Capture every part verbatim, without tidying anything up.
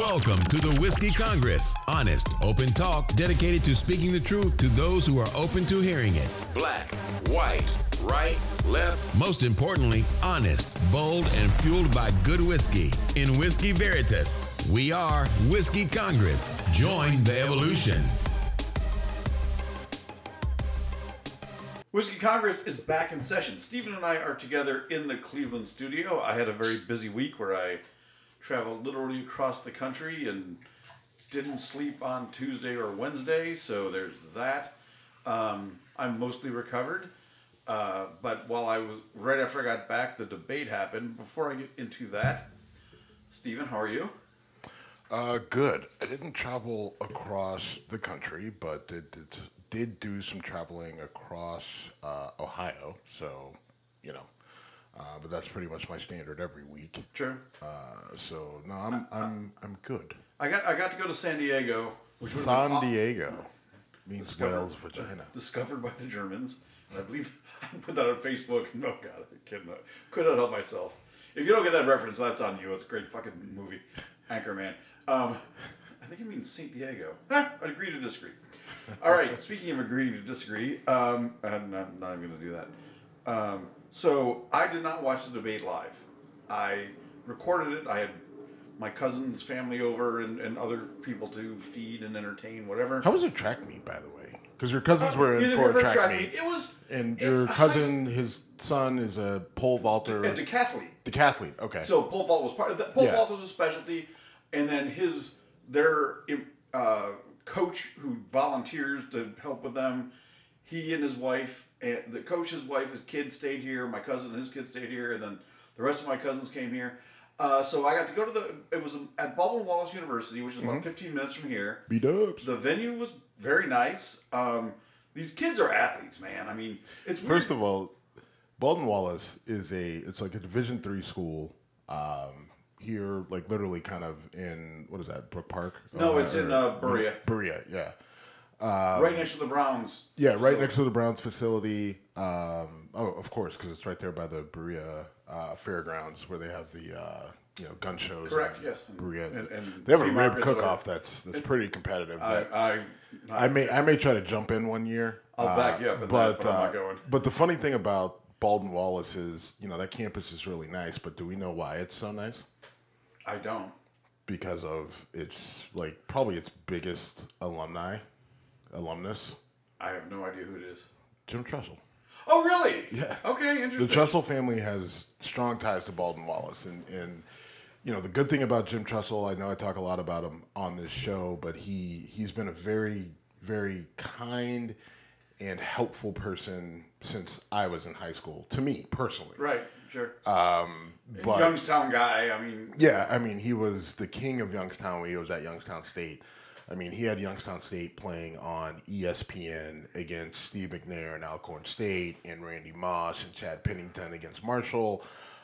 Welcome to the Whiskey Congress. Honest, open talk dedicated to speaking the truth to those who are open to hearing it. Black, white, right, left. Most importantly, honest, bold, and fueled by good whiskey. In Whiskey Veritas, we are Whiskey Congress. Join the evolution. Whiskey Congress is back in session. Stephen and I are together in the Cleveland studio. I had a very busy week where I traveled literally across the country and didn't sleep on Tuesday or Wednesday, so there's that. Um, I'm mostly recovered, uh, but while I was, right after I got back, the debate happened. Before I get into that, Stephen, how are you? Uh, good. I didn't travel across the country, but did did, did do some traveling across uh, Ohio. So, you know, uh, but that's pretty much my standard every week. Sure. Uh, so no, I'm I'm I'm good. I got I got to go to San Diego, which was San Diego means discovered, whale's vagina. Discovered by the Germans. And I believe I put that on Facebook. No, God, I could not, could not help myself. If you don't get that reference, that's on you. It's a great fucking movie, Anchorman. Um, I think it means Saint Diego. Ah, I agree to disagree. All right, speaking of agreeing to disagree, um, I'm not, I'm not even going to do that. Um, so I did not watch the debate live. I recorded it. I had my cousin's family over and, and other people to feed and entertain, whatever. How was a track meet, by the way? Because your cousins Uh, were in you for a did track, track meet. meet. It was, and it's your a high- cousin, his son, is a pole vaulter. A decathlete. Decathlete. Okay. So pole vault was part of that. Pole Yeah. vault is a specialty, and then his their uh, coach who volunteers to help with them. He and his wife, and the coach's wife, his kid stayed here. My cousin and his kid stayed here, and then the rest of my cousins came here. Uh, so I got to go to the. It was at Baldwin Wallace University, which is about fifteen minutes from here. B-dubs. The venue was very nice. Um, these kids are athletes, man. I mean, it's weird. First of all, Baldwin Wallace is a it's like a Division three school. Um, here, like literally, kind of in what is that, Brook Park? No, Uh, it's in or- uh, Berea, Berea, yeah, right next to the Browns. yeah, right So- next to the Browns facility. Um, oh, of course, because it's right there by the Berea uh, Fairgrounds where they have the uh, you know gun shows. Correct, and yes. Berea. And- and they have a flea rib markets, cook-off whatever. that's that's pretty competitive. I, that- I, I may I may try to jump in one year. I'll uh, back you up in but that, but I'm uh, not going. But the funny thing about Baldwin Wallace is, you know, that campus is really nice. But do we know why it's so nice? I don't. Because of its like probably its biggest alumni, alumnus, I have no idea who it is. Jim Trussell. Oh, really? Yeah. Okay, The interesting. Trussell family has strong ties to Baldwin Wallace, and and you know the good thing about Jim Trussell, I know I talk a lot about him on this show, but he he's been a very very kind and helpful person since I was in high school, to me personally. Right, sure. Um, but Youngstown guy, I mean. yeah, I mean, he was the king of Youngstown when he was at Youngstown State. I mean, he had Youngstown State playing on E S P N against Steve McNair and Alcorn State, and Randy Moss and Chad Pennington against Marshall.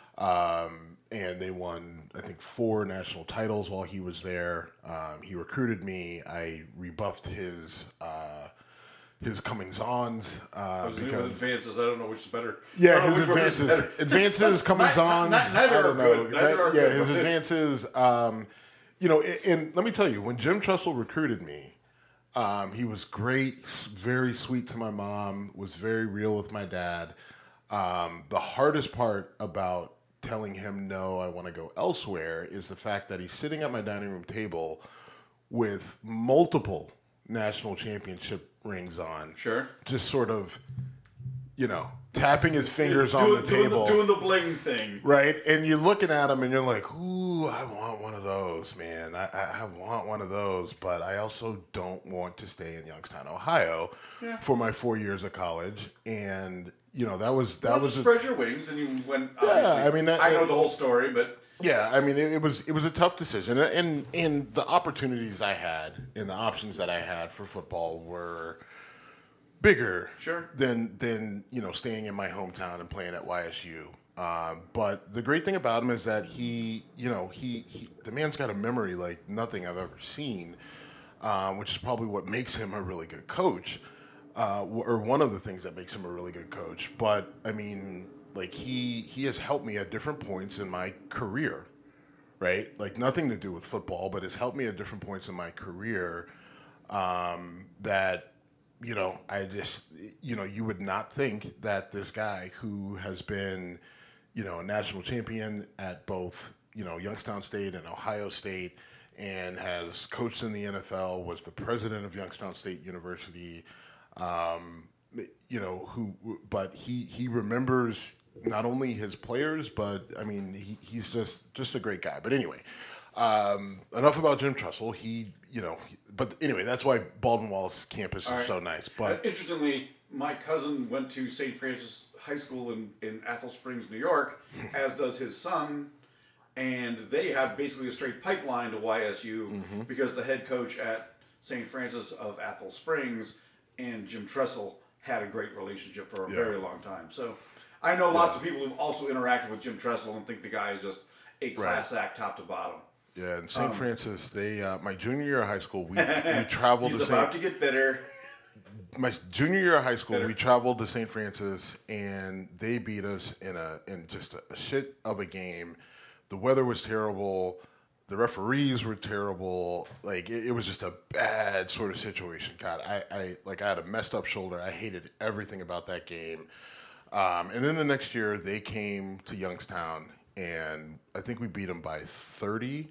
Um, and they won, I think, four national titles while he was there. Um, he recruited me. I rebuffed his uh, his comings-ons uh, Those new because advances, I don't know which is better. I yeah, don't know his which one is advances, better. advances, comings on. Ni- ni- neither I don't are know. good. Neither are yeah, good. his advances. Um, you know, and, and let me tell you, when Jim Trussell recruited me, um, he was great, s- very sweet to my mom, was very real with my dad. Um, the hardest part about telling him no, I want to go elsewhere, is the fact that he's sitting at my dining room table with multiple national championship rings on. Sure. Just sort of, you know, tapping his fingers Doing- on the doing table. Doing the bling thing. Right? And you're looking at him and you're like, ooh, I want one of those, man. I, I, I want one of those, but I also don't want to stay in Youngstown, Ohio Yeah. for my four years of college. And, you know, that was, that Well, was, a, spread your wings, and you went. Yeah, obviously- I mean, that- I know the whole story, but yeah, I mean, it, it was, it was a tough decision. And, and, and the opportunities I had and the options that I had for football were bigger Sure. than than you know staying in my hometown and playing at Y S U. Um, but the great thing about him is that he, you know, he, he the man's got a memory like nothing I've ever seen, um, which is probably what makes him a really good coach, uh, or one of the things that makes him a really good coach. But I mean, like he he has helped me at different points in my career, right? Like nothing to do with football, but has helped me at different points in my career. Um, that, you know, I just, you know, you would not think that this guy who has been, you know, a national champion at both, you know, Youngstown State and Ohio State, and has coached in the N F L, was the president of Youngstown State University, um, you know, who, but he, he remembers not only his players, but I mean, he, he's just, just a great guy. But anyway, um, enough about Jim Tressel. He, you know, but anyway, that's why Baldwin Wallace campus All is right. so nice. But uh, interestingly, my cousin went to Saint Francis High School in, in Athol Springs, New York, as does his son. And they have basically a straight pipeline to Y S U mm-hmm. because the head coach at Saint Francis of Athol Springs and Jim Tressel had a great relationship for a yeah. very long time. So I know lots yeah. of people who've also interacted with Jim Tressel and think the guy is just a class right. act top to bottom. Yeah, in Saint Um, Francis, they uh, my junior year of high school, we we traveled He's to about Saint to get bitter. My junior year of high school, Bitter. we traveled to Saint Francis, and they beat us in a in just a, a shit of a game. The weather was terrible. The referees were terrible. Like it, it was just a bad sort of situation. God, I, I like I had a messed up shoulder. I hated everything about that game. Um, and then the next year, they came to Youngstown, and I think we beat them by thirty.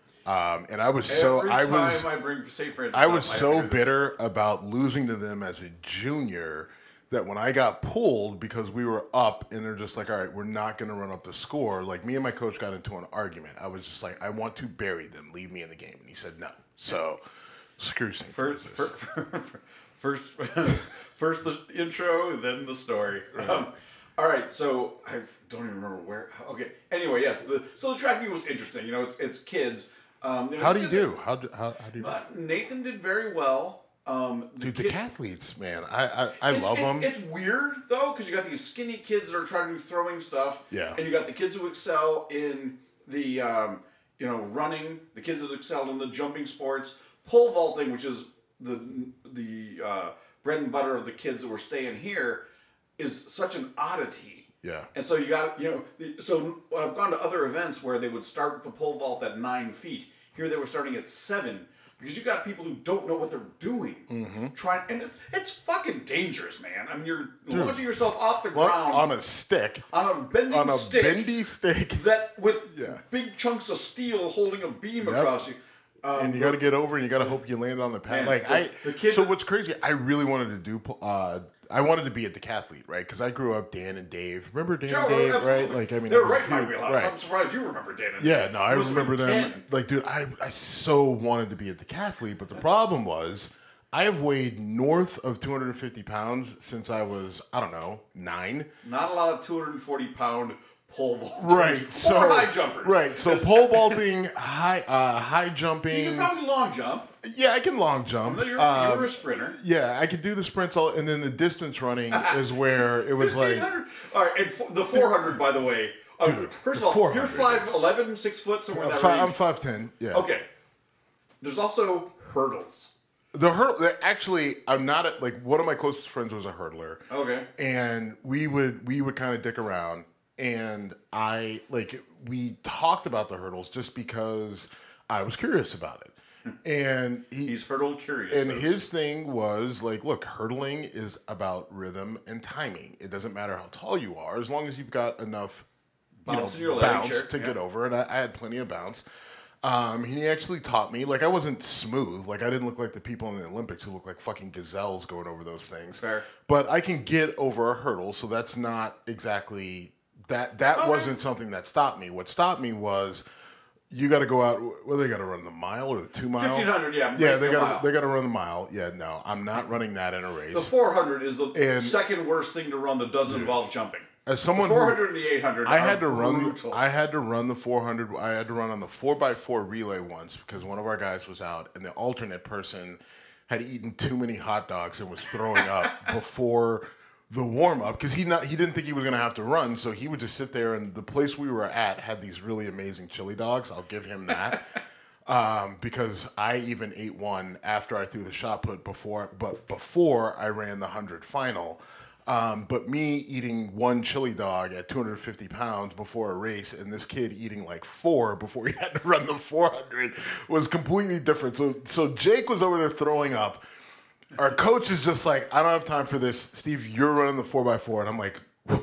Um, and I was Every so time I was I bring Saint Francis I was up, I so hear this. bitter about losing to them as a junior that when I got pulled because we were up and they're just like, all right, we're not going to run up the score. Like me and my coach got into an argument. I was just like, I want to bury them. Leave me in the game. And he said no. So screw Saint First, Francis. first, first the intro, then the story. Right. Um, all right, so I don't even remember where. Okay, anyway, yes. The, so the track meet was interesting. You know, it's it's kids. Um, you know, How do it's you just- do? How do how, how do you? Uh, Nathan did very well. Um, the Dude, the kid- cathletes, man, I I, I It's- love it- them. It's weird though because you got these skinny kids that are trying to do throwing stuff. Yeah. And you got the kids who excel in the um, you know running. The kids that excel in the jumping sports, pole vaulting, which is the the uh, bread and butter of the kids that were staying here, is such an oddity. Yeah. And so you got you know the, so I've gone to other events where they would start the pole vault at nine feet. Here they were starting at seven. Because you got people who don't know what they're doing, mm-hmm. trying, and it's it's fucking dangerous, man. I mean, you're Dude. launching yourself off the Well, ground on a stick. on a bending On a stick bendy stick. that with Yeah. big chunks of steel holding a beam Yep. across you. Um, And you got to get over, and you got to hope you land on the pad. Man, Like the- I, the kid- so what's crazy? I really wanted to do. Uh, I wanted to be a decathlete, right? Because I grew up Dan and Dave. Remember Dan Sure, and Dave, absolutely. right? Like I mean, they're it was right in my huge, wheelhouse. right. I'm surprised you remember Dan. and Yeah, Dave. no, I You must have remember been them. ten. Like, dude, I I so wanted to be a decathlete, but the problem was I have weighed north of two hundred fifty pounds since I was I don't know nine. Not a lot of two hundred forty pound pole vaulters. Right, Or so high jumpers. right, so pole vaulting, high uh, high jumping. You can probably long jump. Yeah, I can long jump. You're, Um, you're a sprinter. Yeah, I could do the sprints, all, and then the distance running is where it was like, fifteen hundred All right, and f- the four hundred, by the way. Uh, Dude, first the of all, four you're hundred five eleven, six foot, somewhere in that fi- range. I'm five ten. Yeah. Okay. There's also hurdles. The hurdle. the- Actually, I'm not a, like one of my closest friends was a hurdler. Okay. And we would we would kind of dick around, and I like we talked about the hurdles just because I was curious about it. And he, He's hurdle curious. And folks. his thing was like, look, hurdling is about rhythm and timing. It doesn't matter how tall you are, as long as you've got enough, you Bounce in know, your leg, bounce sure. to Yeah. get over it. I, I had plenty of bounce. Um, he actually taught me. Like, I wasn't smooth. Like, I didn't look like the people in the Olympics who look like fucking gazelles going over those things. Fair. But I can get over a hurdle, so that's not exactly that. That Okay. wasn't something that stopped me. What stopped me was. You got to go out. Well, they got to run the mile or the two mile. fifteen hundred, yeah. Yeah, race they the got mile. to they got to run the mile. Yeah, no, I'm not running that in a race. The four hundred is the And- second worst thing to run that doesn't involve jumping. As someone the who- four hundred and the eight hundred I are had to run. brutal. I had to run the four hundred. I had to run on the four by four relay once because one of our guys was out, and the alternate person had eaten too many hot dogs and was throwing up before the warm up because he not he didn't think he was going to have to run, so he would just sit there. And the place we were at had these really amazing chili dogs. I'll give him that. Um, because I even ate one after I threw the shot put before, but before I ran the hundred final. Um, but me eating one chili dog at two hundred fifty pounds before a race and this kid eating like four before he had to run the four hundred was completely different. So, so Jake was over there throwing up. Our coach is just like, I don't have time for this. Steve, you're running the four by four. And I'm like,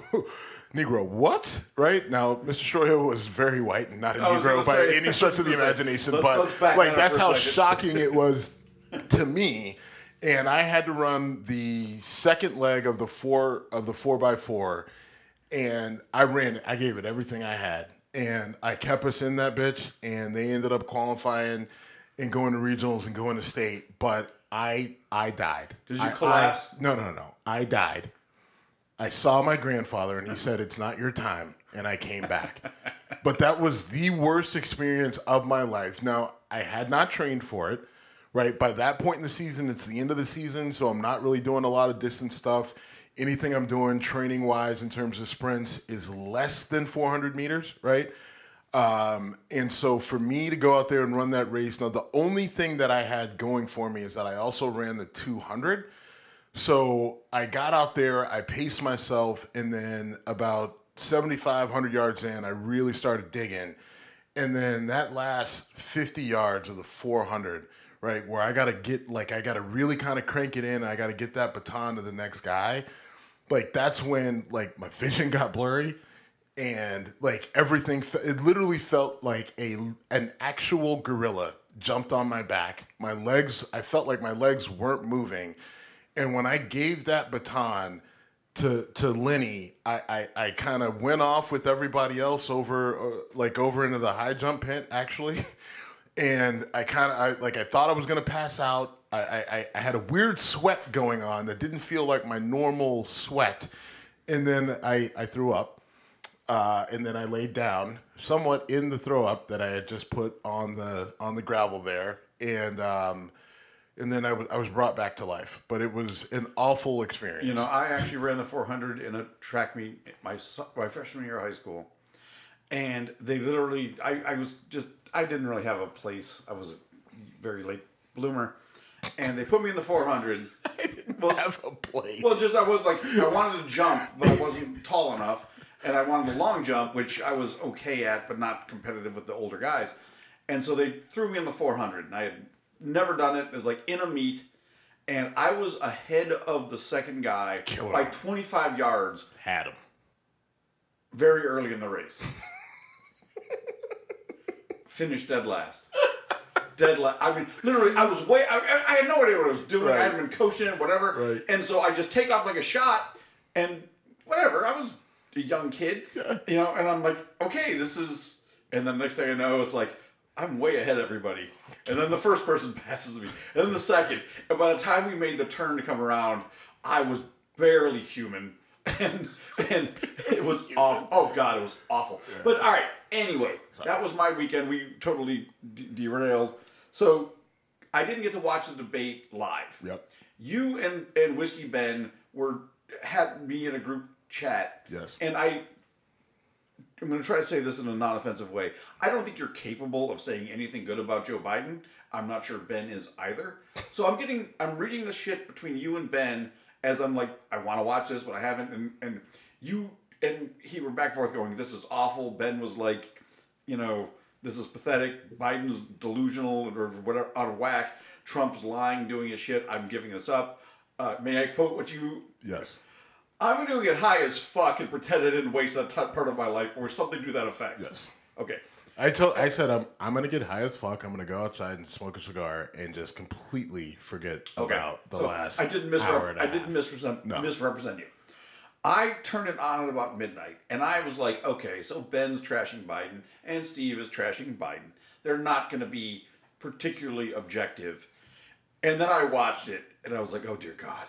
Negro, what? Right? Now, Mister Shoyo was very white and not a Negro by say, any stretch of the imagination. Let's, but let's like that's how shocking it was to me. And I had to run the second leg of the four of the four by four, and I ran it. I gave it everything I had, and I kept us in that bitch. And they ended up qualifying and going to regionals and going to state. But I I died. Did you I, collapse? I, no, no, no. I died. I saw my grandfather, and he said, "It's not your time," and I came back. But that was the worst experience of my life. Now, I had not trained for it. Right, by that point in the season, it's the end of the season, so I'm not really doing a lot of distance stuff. Anything I'm doing training-wise in terms of sprints is less than four hundred meters, right? Um, and so for me to go out there and run that race, now the only thing that I had going for me is that I also ran the two hundred. So I got out there, I paced myself, and then about seventy-five hundred yards in, I really started digging. And then that last fifty yards of the four hundred, right, where I got to get, like, I got to really kind of crank it in, and I got to get that baton to the next guy. Like, that's when, like, my vision got blurry, and, like, everything, it literally felt like a an actual gorilla jumped on my back. My legs, I felt like my legs weren't moving. And when I gave that baton to to Lenny, I, I, I kind of went off with everybody else over, uh, like, over into the high jump pit, actually. And I kind of, I, like, I thought I was going to pass out. I, I, I had a weird sweat going on that didn't feel like my normal sweat. And then I, I threw up. Uh, and then I laid down somewhat in the throw up that I had just put on the on the gravel there. And um, and then I was, I was brought back to life. But it was an awful experience. You know, I actually ran the four hundred in a track meet my, my freshman year of high school. And they literally, I, I was just, I didn't really have a place. I was a very late bloomer, and they put me in the four hundred. I didn't well, have a place. Well, just I was like, I wanted to jump, but I wasn't tall enough, and I wanted the long jump, which I was okay at, but not competitive with the older guys. And so they threw me in the four hundred, and I had never done it. It was like in a meet, and I was ahead of the second guy Killer. by twenty-five yards. Had him very early in the race. Finished dead last. Dead last. I mean, literally, I was way. I, I had no idea what I was doing. Right. I hadn't been coaching it, whatever. Right. And so I just take off like a shot, and whatever. I was a young kid, Yeah. you know. And I'm like, okay, this is. And then next thing I know, it's like I'm way ahead of everybody. And then the first person passes me, and then the second. And by the time we made the turn to come around, I was barely human. And and it was awful. Oh God, it was awful. Yeah. But all right. Anyway, Sorry. That was my weekend. We totally de- derailed. So I didn't get to watch the debate live. Yep. You and and Whiskey Ben were had me in a group chat. Yes. And I. I'm going to try to say this in a non-offensive way. I don't think you're capable of saying anything good about Joe Biden. I'm not sure Ben is either. So I'm getting. I'm reading the shit between you and Ben. As I'm like, I want to watch this, but I haven't. And, and you and he were back and forth going, this is awful. Ben was like, you know, this is pathetic. Biden's delusional or whatever, out of whack. Trump's lying, doing his shit. I'm giving this up. Uh, may I quote what you... Yes. I'm going to get high as fuck and pretend I didn't waste that t- part of my life or something to that effect. Yes. Okay. I told, I said I'm I'm gonna get high as fuck. I'm gonna go outside and smoke a cigar and just completely forget okay. about the so last I didn't misrep- hour and a I half. didn't misrepresent, No. misrepresent you. I turned it on at about midnight, and I was like, okay, so Ben's trashing Biden, and Steve is trashing Biden. They're not going to be particularly objective. And then I watched it, and I was like, oh, dear God.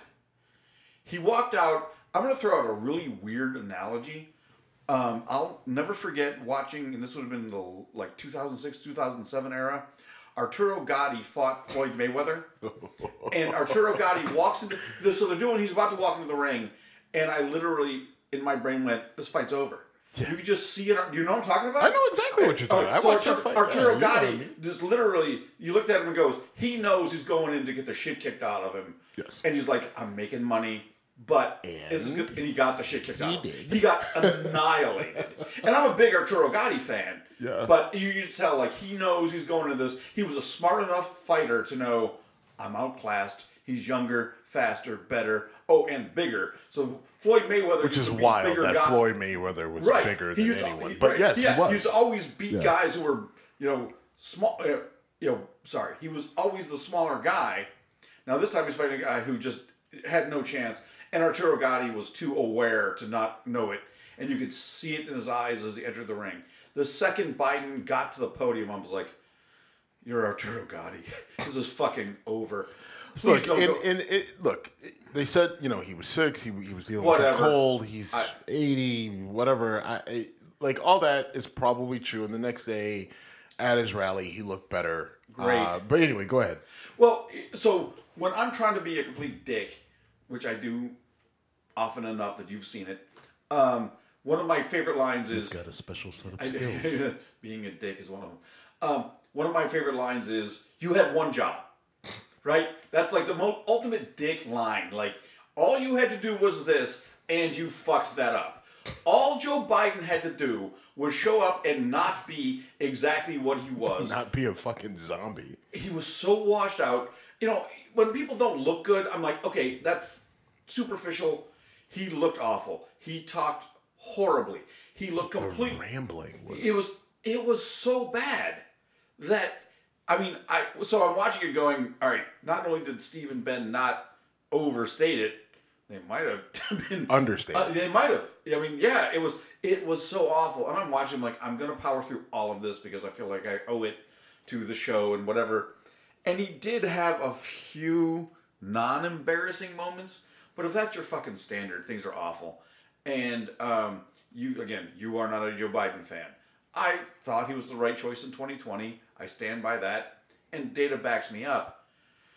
He walked out. I'm going to throw out a really weird analogy. Um, I'll never forget watching, and this would have been the like two thousand six, two thousand seven era. Arturo Gatti fought Floyd Mayweather, and Arturo Gatti walks into. So they're doing. He's about to walk into the ring, and I literally in my brain went, "This fight's over." Yeah. You could just see it. Do you know what I'm talking about? I know exactly what you're talking about. So I watched Arturo, that fight. Arturo yeah, Gatti you know I mean. just literally. You looked at him and goes, he knows he's going in to get the shit kicked out of him. Yes. And he's like, I'm making money. But And it's good, and he got the shit kicked out of him. did. He got annihilated. And I'm a big Arturo Gatti fan. Yeah. But you just tell, like, he knows he's going into this. He was a smart enough fighter to know, I'm outclassed. He's younger, faster, better. Oh, and bigger. So Floyd Mayweather, which is used to be wild bigger that guy. Floyd Mayweather was Right. bigger He than used to- anyone. he- but right. yes, yeah, he was. He used to always beat Yeah. guys who were, you know, small. Uh, you know, sorry, he was always the smaller guy. Now this time he's fighting a guy who just had no chance, and Arturo Gatti was too aware to not know it, and you could see it in his eyes as he entered the ring. The second Biden got to the podium, I was like, "You're Arturo Gatti. This is fucking over." Please Look, don't and, go. and it, look, they said, you know, he was sick. He, he was dealing Whatever. with a cold. He's I- eighty, whatever. I, I, like, all that is probably true. And the next day at his rally, he looked better. Great. Uh, but anyway, go ahead. Well, so when I'm trying to be a complete dick, which I do often enough that you've seen it, um, one of my favorite lines is... He's got a special set of I- skills. being a dick is one of them. Um, one of my favorite lines is, you had one job, right? That's like the most ultimate dick line. Like, all you had to do was this, and you fucked that up. All Joe Biden had to do was show up and not be exactly what he was. Not be a fucking zombie. He was so washed out. You know, when people don't look good, I'm like, okay, that's superficial. He looked awful. He talked horribly. He looked The completely... rambling was... It was it was so bad that I mean I so I'm watching it going, all right, not only did Steve and Ben not overstate it, they might have been Understated. uh, they might have. I mean, yeah, it was it was so awful. And I'm watching like I'm gonna power through all of this because I feel like I owe it to the show and whatever. And he did have a few non-embarrassing moments, but if that's your fucking standard, things are awful. And um, you again, you are not a Joe Biden fan. I thought he was the right choice in twenty twenty. I stand by that, and data backs me up.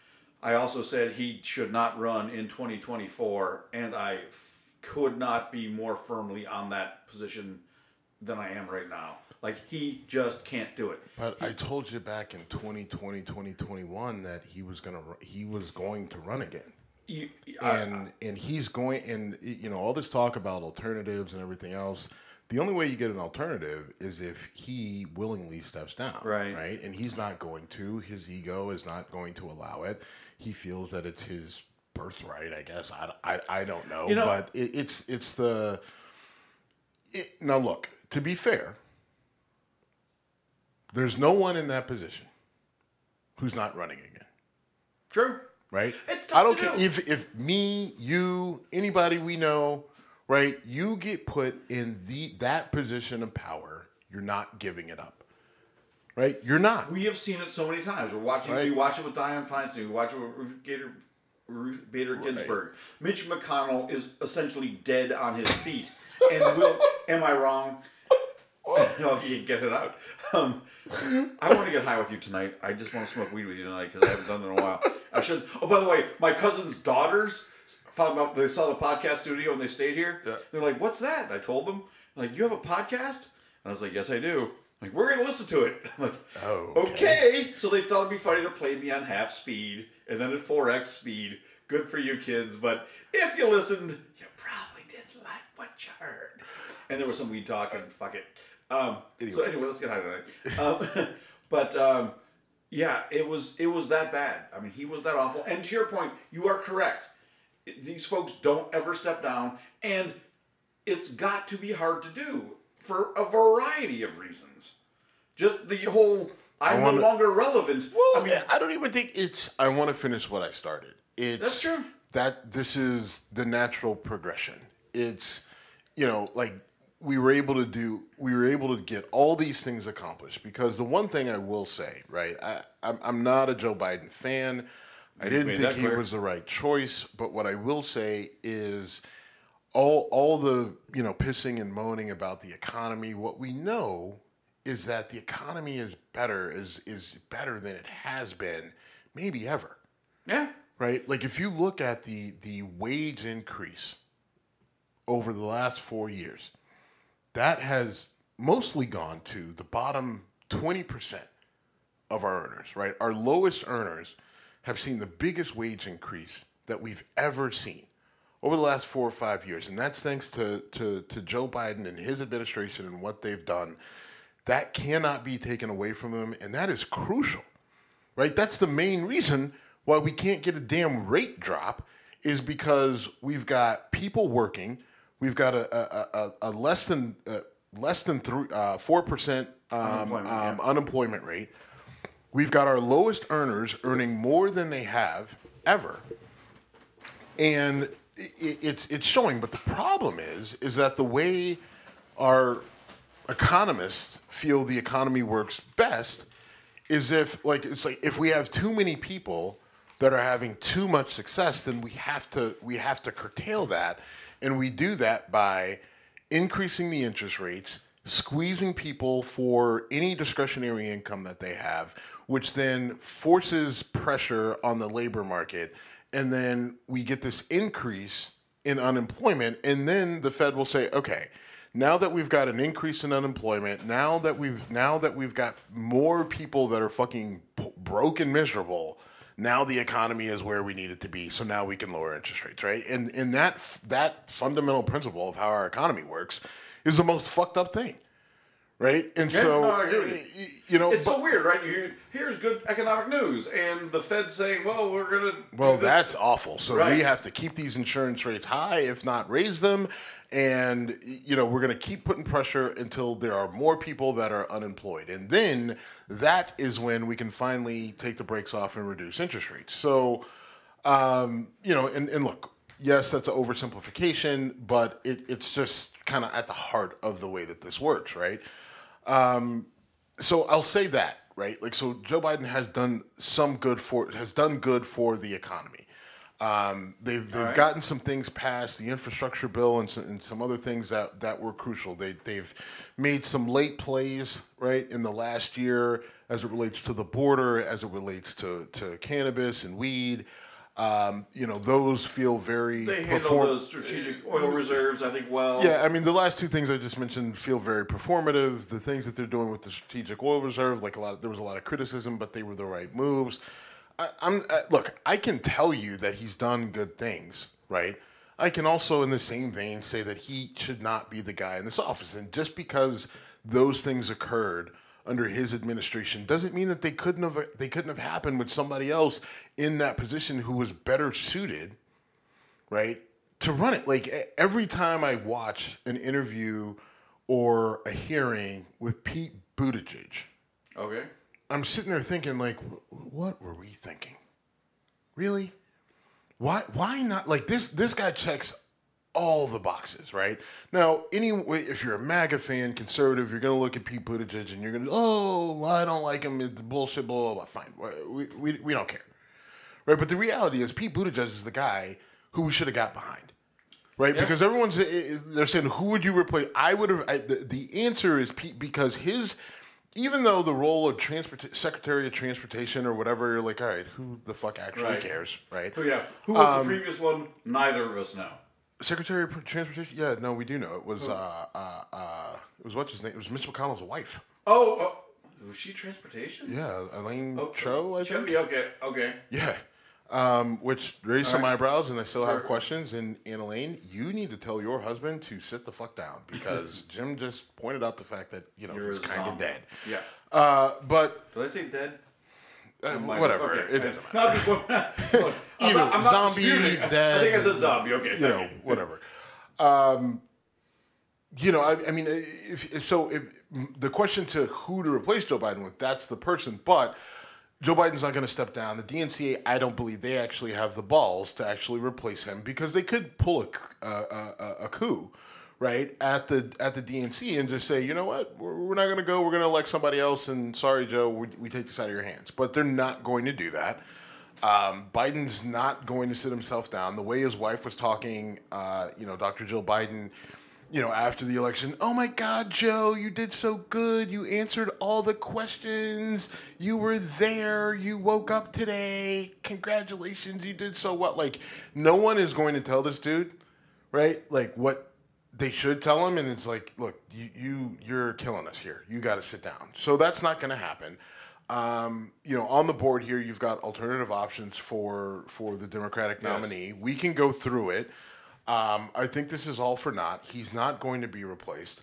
I also said he should not run in twenty twenty-four, and I f- could not be more firmly on that position than I am right now. Like, he just can't do it. But I told you back in twenty twenty, twenty twenty-one that he was gonna ru- he was going to run again. You, I- and and he's going, and you know, all this talk about alternatives and everything else, the only way you get an alternative is if he willingly steps down, Right. right? And he's not going to. His ego is not going to allow it. He feels that it's his birthright, I guess. I, I, I don't know, You know- but it, it's it's the it, now look, to be fair, there's no one in that position who's not running again. True. Right? It's tough I don't to care do. if if me, you, anybody we know, right? You get put in the that position of power, you're not giving it up. Right? You're not. We have seen it so many times. We're watching. Right. We watch it with Dianne Feinstein. We watch it with Ruth Gator, Ruth Bader Ginsburg. Mitch McConnell is essentially dead on his feet. And will, am I wrong? No, he can get it out. Um, I want to get high with you tonight. I just want to smoke weed with you tonight because I haven't done it in a while. I should. Oh, by the way, my cousin's daughters found out. They saw the podcast studio and they stayed here. Yeah. They're like, "What's that?" And I told them, "Like, you have a podcast?" And I was like, "Yes, I do." Like, we're gonna listen to it. I'm like, Oh, okay. okay. So they thought it'd be funny to play me on half speed and then at four X speed. Good for you kids, but if you listened, you probably didn't like what you heard. And there was some weed talk and fuck it. Um, So anyway, let's get high tonight. Um, but um, yeah, it was it was that bad. I mean, he was that awful. And to your point, you are correct. These folks don't ever step down, and it's got to be hard to do for a variety of reasons. Just the whole I'm wanna- no longer relevant. Well, I mean, I don't even think it's. I want to finish what I started. It's That's true. That this is the natural progression. It's, you know, like we were able to do. We were able to get all these things accomplished because the one thing I will say, right? I, I'm, I'm not a Joe Biden fan. I didn't made think that he clear. was the right choice. But what I will say is, all all the you know pissing and moaning about the economy. What we know is that the economy is better is is better than it has been, maybe ever. yeah. Right? Like if you look at the the wage increase over the last four years, that has mostly gone to the bottom twenty percent of our earners, right? Our lowest earners have seen the biggest wage increase that we've ever seen over the last four or five years, and that's thanks to, to, to Joe Biden and his administration and what they've done. That cannot be taken away from them, and that is crucial, right? That's the main reason why we can't get a damn rate drop is because we've got people working, we've got a a, a, a less than uh, less than three uh, four percent um, unemployment, um, yeah. unemployment rate. We've got our lowest earners earning more than they have ever, and it, it's it's showing. But the problem is, is that the way our economists feel the economy works best is if, like, it's like if we have too many people that are having too much success, then we have to we have to curtail that, and we do that by increasing the interest rates, squeezing people for any discretionary income that they have, which then forces pressure on the labor market. And then we get this increase in unemployment. And then the Fed will say, okay, now that we've got an increase in unemployment, now that we've now that we've got more people that are fucking b- broke and miserable, now the economy is where we need it to be. So now we can lower interest rates, right? And and that that fundamental principle of how our economy works is the most fucked up thing. Right, and Yeah, so no, I agree. uh, you know, It's but, so weird, right? You hear, here's good economic news, and the Fed saying, "Well, we're gonna." well, do this. that's awful. So Right. we have to keep these insurance rates high, if not raise them, and you know we're going to keep putting pressure until there are more people that are unemployed, and then that is when we can finally take the brakes off and reduce interest rates. So, um, you know, and, and look, yes, that's an oversimplification, but it, it's just kind of at the heart of the way that this works, right? Um, so I'll say that, right? Like, so Joe Biden has done some good for, has done good for the economy. Um, they've they've right. gotten some things passed, the infrastructure bill and some, and some other things that, that were crucial. They, they've made some late plays, right, in the last year as it relates to the border, as it relates to, to cannabis and weed. Um, you know, those feel very... They handle perform- the strategic oil reserves, I think, well. Yeah, I mean, the last two things I just mentioned feel very performative. The things that they're doing with the strategic oil reserve, like a lot, of, there was a lot of criticism, but they were the right moves. I, I'm uh, look, I can tell you that he's done good things, right? I can also, in the same vein, say that he should not be the guy in this office. And just because those things occurred under his administration doesn't mean that they couldn't have they couldn't have happened with somebody else in that position who was better suited, right, to run it. Like, every time I watch an interview or a hearing with Pete Buttigieg, Okay. I'm sitting there thinking, like, what were we thinking? Really? Why why not? Like, this this guy checks all the boxes, right? Now, anyway, if you're a MAGA fan, conservative, you're going to look at Pete Buttigieg and you're going to, oh, well, I don't like him, it's bullshit, blah, blah, blah. Fine. We, we, we don't care. Right? But the reality is Pete Buttigieg is the guy who we should have got behind. Right? Yeah. Because everyone's, they're saying, who would you replace? I would have, I, the, the answer is Pete, because his, even though the role of transport, Secretary of Transportation or whatever, you're like, all right, who the fuck actually Right. cares? Right? Oh, yeah. Who was Um, the previous one? Neither of us know. Secretary of Transportation? Yeah, no, we do know. It was, uh, uh, uh, it was what's his name? It was Mitch McConnell's wife. Oh, oh was she transportation? Yeah, Elaine Oh, Cho, I Cho, think. yeah, okay, okay. Yeah. Um, which raised some right. eyebrows, and I still have Sure. questions. And, and Elaine, you need to tell your husband to sit the fuck down, because Jim just pointed out the fact that, you know, You're he's a kind of zombie. dead. Yeah. Uh, but Did I say dead? uh, My- whatever, okay. it doesn't matter. No, I'm just- look, I'm Either not- I'm not zombie, disputing. dead, I think I said zombie. Okay. You know, whatever. Um, you know, I, I mean, if, if so, if, the question to who to replace Joe Biden with, that's the person. But Joe Biden's not going to step down. The D N C A, I don't believe they actually have the balls to actually replace him, because they could pull a, a, a, a coup, right, at the at the D N C and just say, you know what, we're, we're not going to go. We're going to elect somebody else. And sorry, Joe, we, we take this out of your hands. But they're not going to do that. Um, Biden's not going to sit himself down. The way his wife was talking, uh, you know, Doctor Jill Biden, you know, after the election, oh my God, Joe, you did so good. You answered all the questions. You were there. You woke up today. Congratulations. You did so well. Like, no one is going to tell this dude, right? Like, what they should tell him. And it's like, look, you, you you're killing us here. You got to sit down. So that's not going to happen. Um, you know, on the board here, you've got alternative options for for the Democratic Yes. nominee. We can go through it. Um, I think this is all for naught. He's not going to be replaced.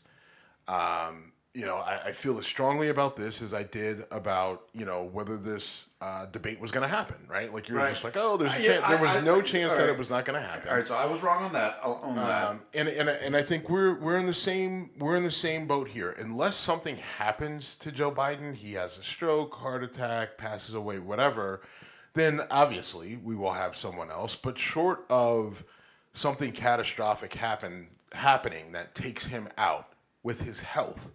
Um, you know, I, I feel as strongly about this as I did about, you know, whether this uh, debate was going to happen, right? Like, you're Right. just like, oh, there's a Uh, chance. yeah, there I- was I- no I- chance all that right. it was not going to happen. All right, so I was wrong on that. I'll own that. Um, and and and I think we're we're in the same we're in the same boat here. Unless something happens to Joe Biden, he has a stroke, heart attack, passes away, whatever, then obviously we will have someone else. But short of something catastrophic happen happening that takes him out with his health,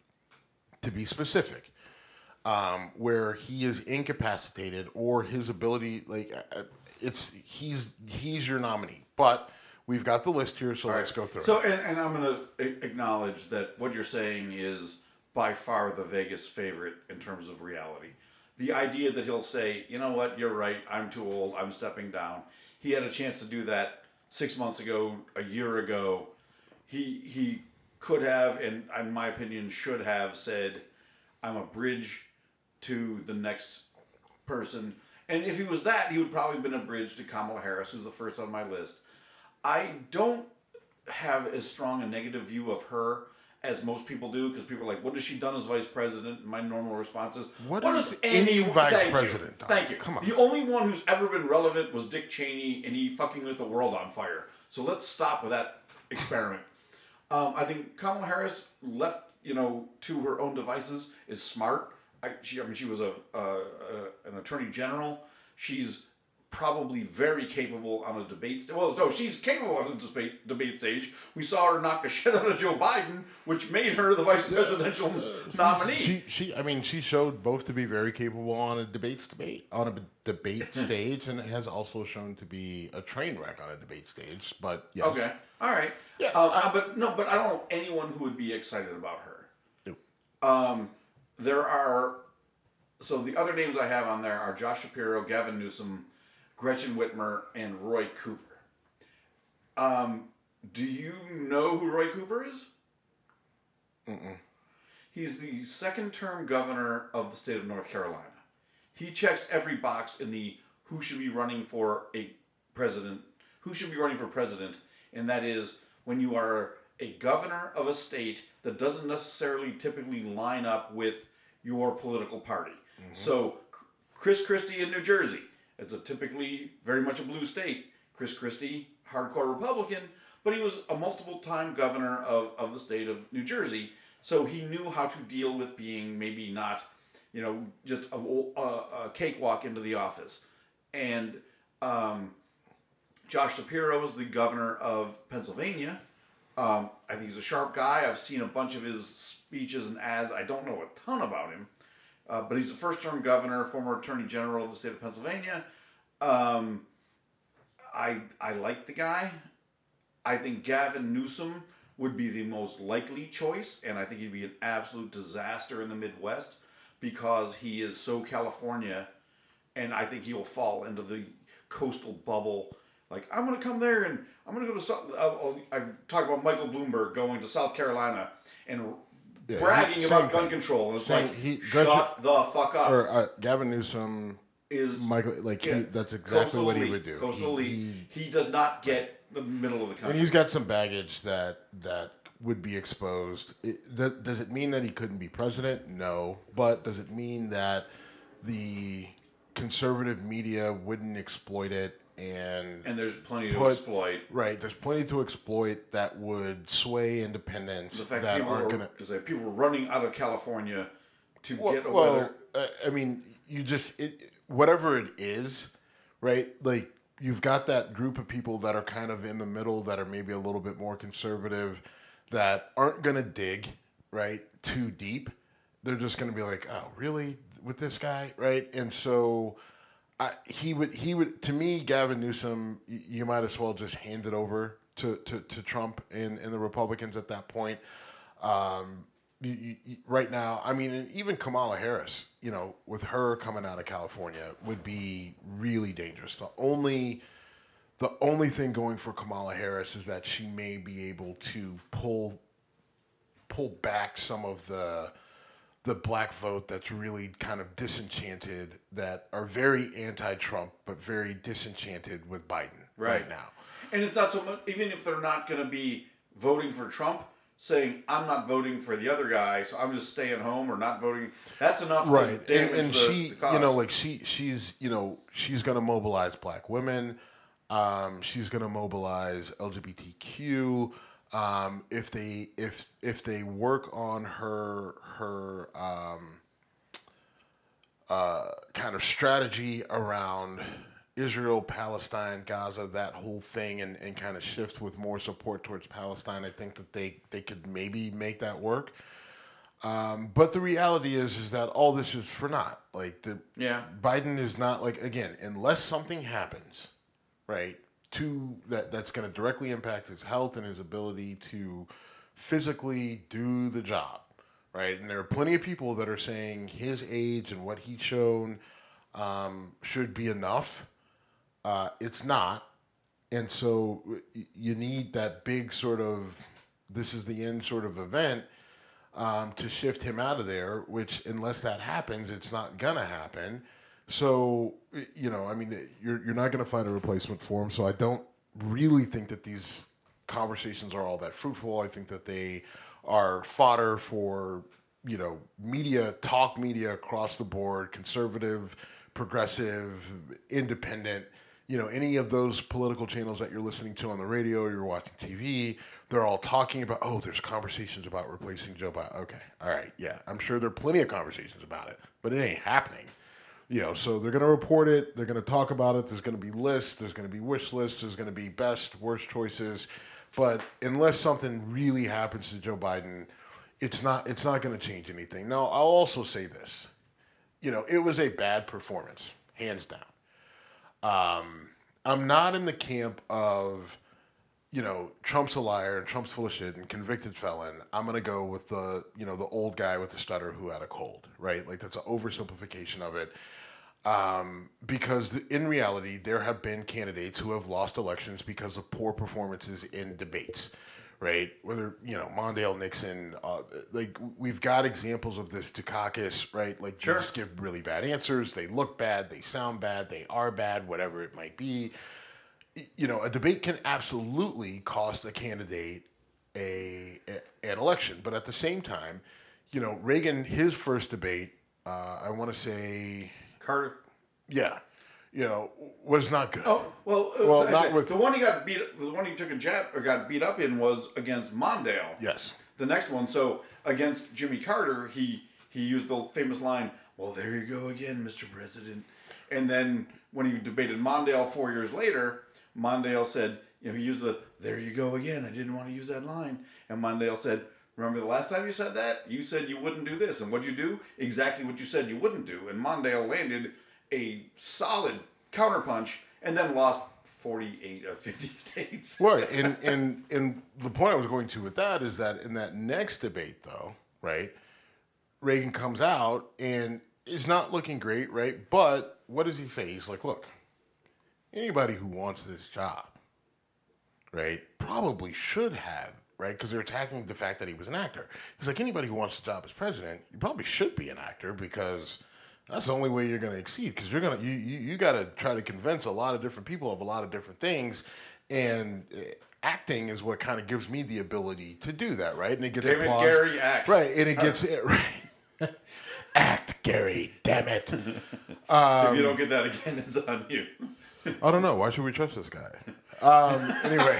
to be specific, um, where he is incapacitated or his ability, like uh, it's he's he's your nominee. But we've got the list here, so All let's right. go through So, it. and, and I'm going to acknowledge that what you're saying is by far the Vegas favorite in terms of reality. The idea that he'll say, you know what, you're right, I'm too old, I'm stepping down. He had a chance to do that six months ago, a year ago. He he could have, and in my opinion, should have said, I'm a bridge to the next person. And if he was that, he would probably have been a bridge to Kamala Harris, who's the first on my list. I don't have as strong a negative view of her as most people do, because people are like, what has she done as vice president? And my normal response is, What does has any vice thank you. president done? Thank you. Come on. The only one who's ever been relevant was Dick Cheney, and he fucking lit the world on fire. So let's stop with that experiment. Um, I think Kamala Harris, left, you know, to her own devices, is smart. I, she, I mean, she was a, a, a an attorney general. She's probably very capable on a debate stage. Well, no, she's capable on a debate debate stage. We saw her knock the shit out of Joe Biden, which made her the vice presidential nominee. She, she, I mean, she showed both to be very capable on a debate debate on a b- debate stage, and has also shown to be a train wreck on a debate stage. But yes, Okay, all right. Yeah, Uh, I- but no, but I don't know anyone who would be excited about her. Nope. Um, there are, so the other names I have on there are Josh Shapiro, Gavin Newsom, Gretchen Whitmer, and Roy Cooper. Um, do you know who Roy Cooper is? Mm-mm. He's the second-term governor of the state of North Carolina. He checks every box in the who should be running for a president, who should be running for president, and that is when you are a governor of a state that doesn't necessarily typically line up with your political party. Mm-hmm. So, Chris Christie in New Jersey, it's a typically very much a blue state. Chris Christie, hardcore Republican, but he was a multiple-time governor of, of the state of New Jersey, so he knew how to deal with being maybe not, you know, just a, a, a cakewalk into the office. And um, Josh Shapiro is the governor of Pennsylvania. Um, I think he's a sharp guy. I've seen a bunch of his speeches and ads. I don't know a ton about him. Uh, but he's a first-term governor, former attorney general of the state of Pennsylvania. Um, I I like the guy. I think Gavin Newsom would be the most likely choice, and I think he'd be an absolute disaster in the Midwest because he is so California, and I think he will fall into the coastal bubble. Like, I'm going to come there, and I'm going to go to South... Uh, I've talked about Michael Bloomberg going to South Carolina and Yeah, bragging same about gun thing. control. And it's Same- like, he- shut Gretchen- the fuck up. Or uh, Gavin Newsom, is Michael, like yeah, he, that's exactly what he coastal would do. Coastal He- elite. he- He does not get the middle of the country. And he's got some baggage that that would be exposed. It, th- does it mean that he couldn't be president? No. But does it mean that the conservative media wouldn't exploit it and and there's plenty to put- exploit. right? There's plenty to exploit that would sway independents The fact that people aren't are, gonna. is that people are running out of California to Well, get a well, weather. uh, I mean, you just it, whatever it is, right? Like you've got that group of people that are kind of in the middle, that are maybe a little bit more conservative, that aren't gonna dig right too deep. They're just gonna be like, oh, really, with this guy, right? And so. I, he would. He would. To me, Gavin Newsom. You, you might as well just hand it over to, to, to Trump and, and the Republicans at that point. Um, you, you, right now, I mean, and even Kamala Harris. You know, with her coming out of California, would be really dangerous. The only, the only thing going for Kamala Harris is that she may be able to pull, pull back some of the. the black vote that's really kind of disenchanted, that are very anti-Trump, but very disenchanted with Biden right, Right. now. And it's not so much, even if they're not going to be voting for Trump, saying, I'm not voting for the other guy, so I'm just staying home or not voting. That's enough right. to damage and, and the, she, the cause. you know, like she, she's, you know, she's going to mobilize black women. Um, she's going to mobilize L G B T Q. Um, if they, if, if they work on her, her, um, uh, kind of strategy around Israel, Palestine, Gaza, that whole thing, and, and kind of shift with more support towards Palestine, I think that they, they could maybe make that work. Um, but the reality is, is that all this is for naught. Like the yeah. Biden is not like, again, unless something happens, right, to that that's going to directly impact his health and his ability to physically do the job, right? And there are plenty of people that are saying his age and what he's shown um, should be enough. Uh, it's not. And so you need that big sort of, this is the end sort of event um, to shift him out of there, which unless that happens, it's not going to happen. So, you know, I mean, you're you're not going to find a replacement for him. So I don't really think that these conversations are all that fruitful. I think that they are fodder for, you know, media, talk media across the board, conservative, progressive, independent, you know, any of those political channels that you're listening to on the radio or you're watching T V, they're all talking about, oh, there's conversations about replacing Joe Biden. Okay, all right, yeah, I'm sure there are plenty of conversations about it, but it ain't happening. You know, so they're going to report it. They're going to talk about it. There's going to be lists. There's going to be wish lists. There's going to be best, worst choices. But unless something really happens to Joe Biden, it's not it's not going to change anything. Now, I'll also say this. You know, it was a bad performance, hands down. Um, I'm not in the camp of, you know, Trump's a liar and Trump's full of shit and convicted felon. I'm going to go with the, you know, the old guy with the stutter who had a cold, right? Like that's an oversimplification of it. Um, because in reality, there have been candidates who have lost elections because of poor performances in debates, right? Whether, you know, Mondale, Nixon, uh, like we've got examples of this, Dukakis, right? Like Sure. They just give really bad answers. They look bad. They sound bad. They are bad, whatever it might be. You know, a debate can absolutely cost a candidate a, a an election. But at the same time, you know, Reagan, his first debate, uh, I want to say... Carter. Yeah. You know, was not good. Oh, well, it Well, was not actually, with- the one he got beat, the one he took a jab or got beat up in was against Mondale. Yes. The next one, so against Jimmy Carter, he he used the famous line, "Well, there you go again, Mister President." And then when he debated Mondale four years later, Mondale said, you know, he used the "there you go again." I didn't want to use that line, and Mondale said, "Remember the last time you said that? You said you wouldn't do this, and what'd you do? Exactly what you said you wouldn't do." And Mondale landed a solid counterpunch, and then lost forty-eight of fifty states. Right, and, and and the point I was going to with that is that in that next debate, though, right, Reagan comes out and is not looking great, right? But what does he say? He's like, look, anybody who wants this job, right, probably should have, right, because they're attacking the fact that he was an actor. He's like, anybody who wants the job as president, you probably should be an actor because that's the only way you're going to exceed, because you're going to you you, you got to try to convince a lot of different people of a lot of different things, and uh, acting is what kind of gives me the ability to do that, right? And it gets David applause, Gary act, right? And it gets it right. Act, Gary, damn it! Um, if you don't get that again, it's on you. I don't know. Why should we trust this guy? Um, anyway,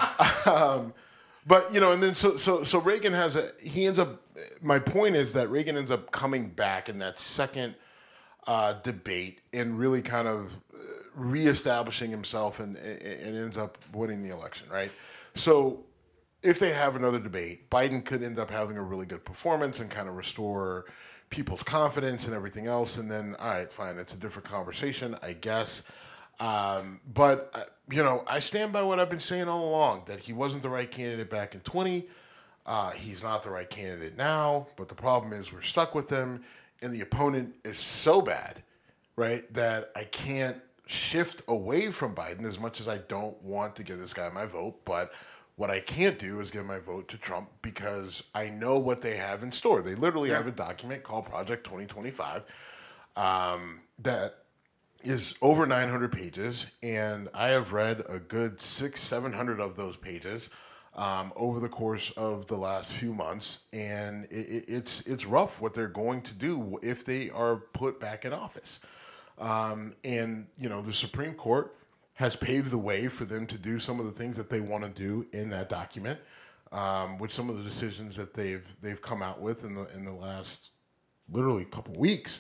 um, but you know, and then so so so Reagan has a he ends up. My point is that Reagan ends up coming back in that second uh, debate and really kind of reestablishing himself and, and ends up winning the election, right? So if they have another debate, Biden could end up having a really good performance and kind of restore people's confidence and everything else. And then, all right, fine, it's a different conversation, I guess. Um, but, uh, you know, I stand by what I've been saying all along, that he wasn't the right candidate back in twenty. Uh, he's not the right candidate now. But the problem is we're stuck with him, and the opponent is so bad, right, that I can't shift away from Biden as much as I don't want to give this guy my vote. But what I can't do is give my vote to Trump because I know what they have in store. They literally Yeah. have a document called Project twenty twenty-five um, that is over nine hundred pages, and I have read a good six, seven hundred of those pages um, over the course of the last few months, and it, it, it's it's rough what they're going to do if they are put back in office. Um, and you know, the Supreme Court has paved the way for them to do some of the things that they want to do in that document, um, with some of the decisions that they've they've come out with in the in the last literally couple weeks.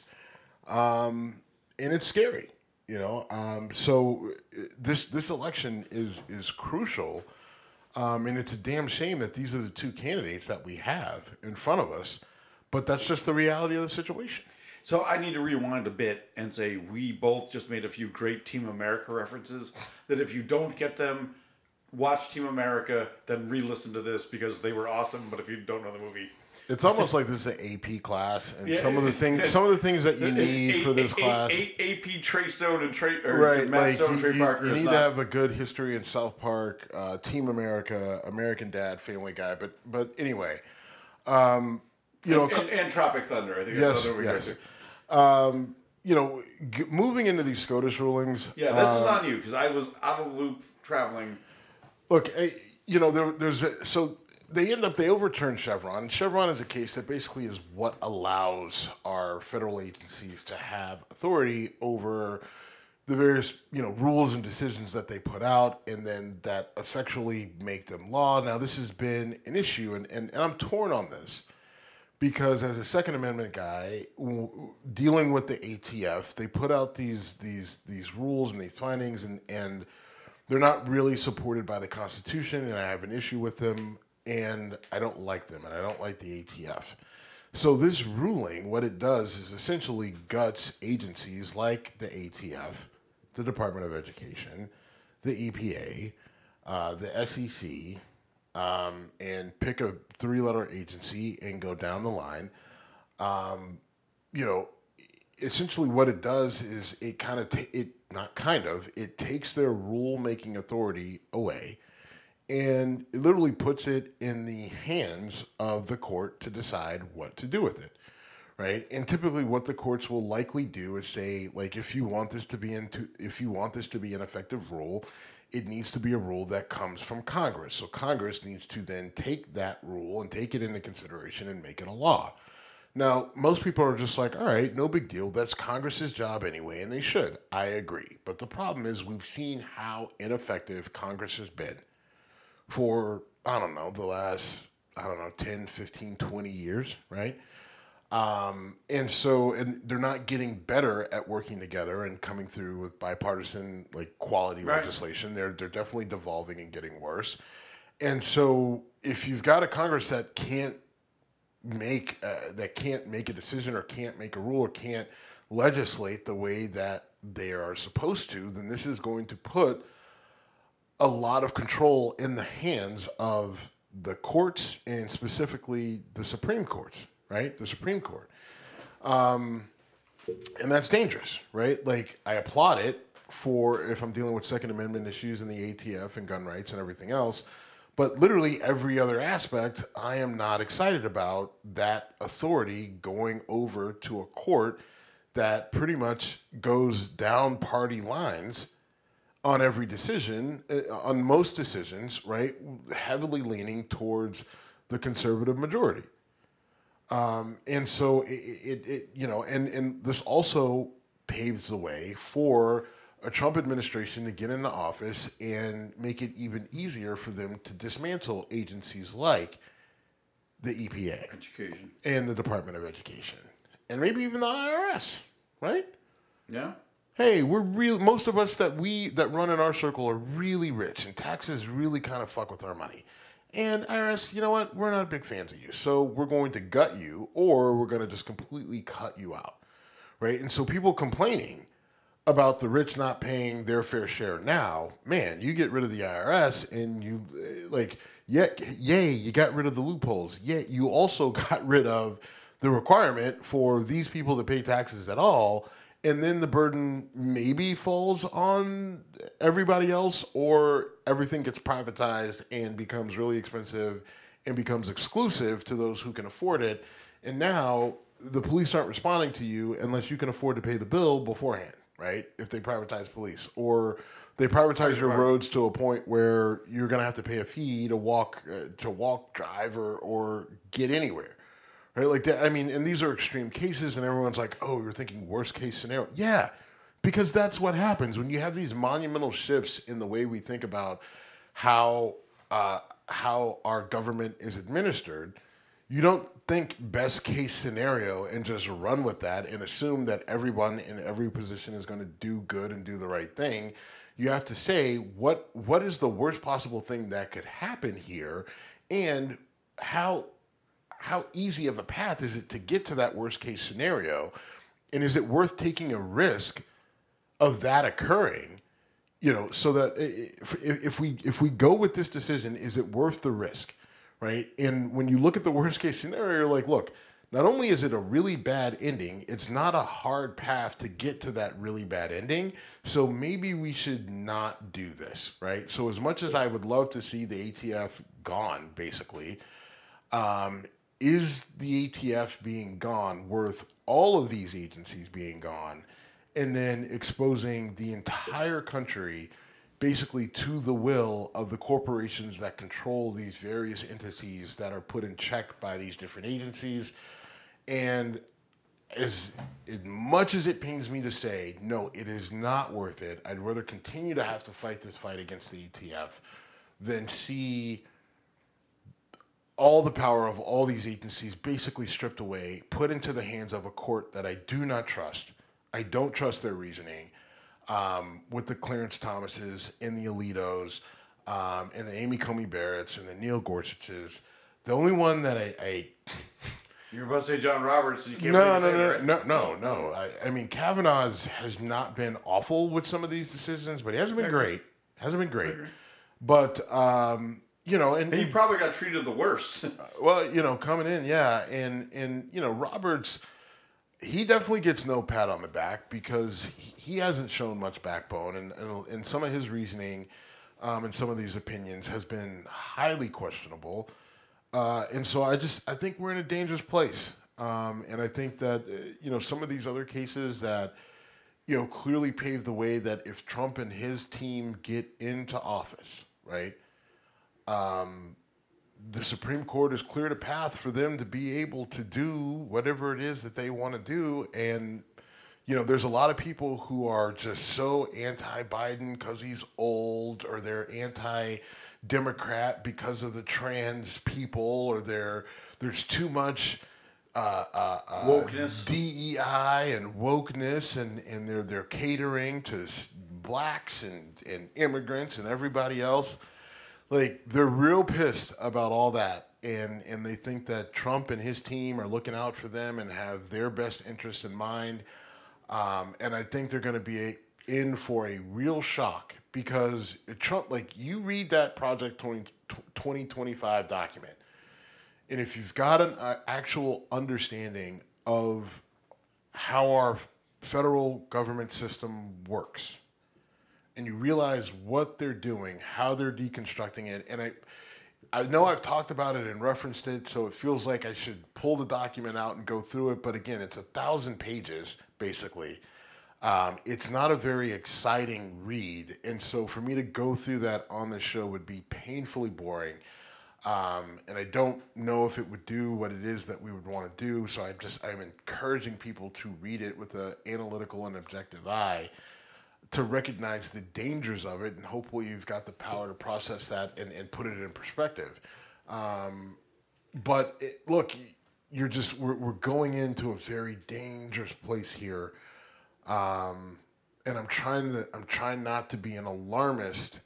Um, and it's scary, you know. Um, so this this election is is crucial, um, and it's a damn shame that these are the two candidates that we have in front of us. But that's just the reality of the situation. So I need to rewind a bit and say we both just made a few great Team America references that if you don't get them, watch Team America, then re-listen to this because they were awesome. But if you don't know the movie, it's almost like this is an A P class, and yeah, some of the things, some of the things that you need a, for this a, class, a, a, AP Trey Stone and Trey, or right? Matt Like Stone, you, Trey you, Parker. you need not, to have a good history in South Park, uh, Team America, American Dad, Family Guy. But but anyway, um, you know, and, and, and Tropic Thunder. I think yes, that's yes. Um, you know, g- moving into these SCOTUS rulings. Yeah, this um, is on you because I was out of the loop traveling. Look, eh, you know, there, there's a, so they end up they overturn Chevron. Chevron is a case that basically is what allows our federal agencies to have authority over the various, you know, rules and decisions that they put out, and then that effectually make them law. Now, this has been an issue, and, and, and I'm torn on this. Because as a Second Amendment guy, w- dealing with the A T F, they put out these these these rules and these findings, and, and they're not really supported by the Constitution, and I have an issue with them, and I don't like them, and I don't like the A T F. So this ruling, what it does is essentially guts agencies like the A T F, the Department of Education, the E P A, uh, the S E C, Um, and pick a three-letter agency and go down the line. Um, you know, essentially what it does is it kind of, ta- it not kind of, it takes their rule-making authority away, and it literally puts it in the hands of the court to decide what to do with it, right? And typically what the courts will likely do is say, like, if you want this to be into, if you want this to be an effective rule, it needs to be a rule that comes from Congress. So Congress needs to then take that rule and take it into consideration and make it a law. Now, most people are just like, all right, no big deal. That's Congress's job anyway, and they should. I agree. But the problem is we've seen how ineffective Congress has been for, I don't know, the last, I don't know, ten, fifteen, twenty years, right? Um, and so, and they're not getting better at working together and coming through with bipartisan, like, quality Right. legislation. They're they're definitely devolving and getting worse. And so, if you've got a Congress that can't make uh, that can't make a decision or can't make a rule or can't legislate the way that they are supposed to, then this is going to put a lot of control in the hands of the courts and specifically the Supreme Courts. Right? The Supreme Court. Um, and that's dangerous, right? Like, I applaud it for if I'm dealing with Second Amendment issues and the A T F and gun rights and everything else. But literally every other aspect, I am not excited about that authority going over to a court that pretty much goes down party lines on every decision, uh, on most decisions, right? Heavily leaning towards the conservative majority. Um, and so it, it, it, you know, and, and this also paves the way for a Trump administration to get into office and make it even easier for them to dismantle agencies like the E P A, Education, and the Department of Education, and maybe even the I R S, right? Yeah. Hey, we're real. Most of us that we that run in our circle are really rich, and taxes really kind of fuck with our money. And I R S, you know what? We're not big fans of you. So we're going to gut you, or we're going to just completely cut you out, right? And so people complaining about the rich not paying their fair share now, man, you get rid of the I R S and you, like, yeah, yay, you got rid of the loopholes. Yet you also got rid of the requirement for these people to pay taxes at all. And then the burden maybe falls on everybody else, or everything gets privatized and becomes really expensive and becomes exclusive to those who can afford it. And now the police aren't responding to you unless you can afford to pay the bill beforehand, right? If they privatize police, or they privatize your roads to a point where you're going to have to pay a fee to walk, uh, to walk, drive, or, or get anywhere, right? Like that. I mean, and these are extreme cases, and everyone's like, "Oh, you're thinking worst case scenario." Yeah, because that's what happens when you have these monumental shifts in the way we think about how uh, how our government is administered. You don't think best case scenario and just run with that and assume that everyone in every position is going to do good and do the right thing. You have to say, what what is the worst possible thing that could happen here, and how how easy of a path is it to get to that worst case scenario, and is it worth taking a risk of that occurring? You know, so that if, if we if we go with this decision, is it worth the risk? Right? And when you look at the worst case scenario, you're like, look, not only is it a really bad ending, it's not a hard path to get to that really bad ending. So maybe we should not do this, right? So as much as I would love to see the A T F gone, basically, um, is the A T F being gone worth all of these agencies being gone and then exposing the entire country basically to the will of the corporations that control these various entities that are put in check by these different agencies? And as, as much as it pains me to say, no, it is not worth it. I'd rather continue to have to fight this fight against the A T F than see all the power of all these agencies basically stripped away, put into the hands of a court that I do not trust. I don't trust their reasoning. Um, with the Clarence Thomases and the Alitos um, and the Amy Comey Barretts and the Neil Gorsuches. The only one that I... I you were about to say John Roberts, so you can't no, no, say no, right? no, no, no. I, I mean, Kavanaugh has not been awful with some of these decisions, but he hasn't been great. Hasn't been great. But, um, you know... And, and he probably got treated the worst. Well, you know, coming in, yeah. And, and you know, Roberts... He definitely gets no pat on the back because he hasn't shown much backbone, and, and, and some of his reasoning um, and some of these opinions has been highly questionable. Uh, and so I just I think we're in a dangerous place, um, and I think that uh, you know some of these other cases that you know clearly pave the way that if Trump and his team get into office, right. Um, the Supreme Court has cleared a path for them to be able to do whatever it is that they want to do. And, you know, there's a lot of people who are just so anti-Biden because he's old, or they're anti-Democrat because of the trans people, or they're, there's too much uh, uh, uh, wokeness, D E I and wokeness, and, and they're, they're catering to blacks and, and immigrants and everybody else. Like, they're real pissed about all that, and, and they think that Trump and his team are looking out for them and have their best interest in mind. Um, and I think they're going to be a, in for a real shock because Trump, like, you read that Project twenty twenty-five document, and if you've got an uh, actual understanding of how our federal government system works, and you realize what they're doing, how they're deconstructing it. And I I know I've talked about it and referenced it, so it feels like I should pull the document out and go through it. But again, it's a thousand pages, basically. Um, it's not a very exciting read. And so for me to go through that on the show would be painfully boring. Um, and I don't know if it would do what it is that we would want to do. So I just, I'm encouraging people to read it with an analytical and objective eye, to recognize the dangers of it, and hopefully you've got the power to process that and, and put it in perspective. Um, but it, look, you're just we're, we're going into a very dangerous place here, um, and I'm trying to I'm trying not to be an alarmist,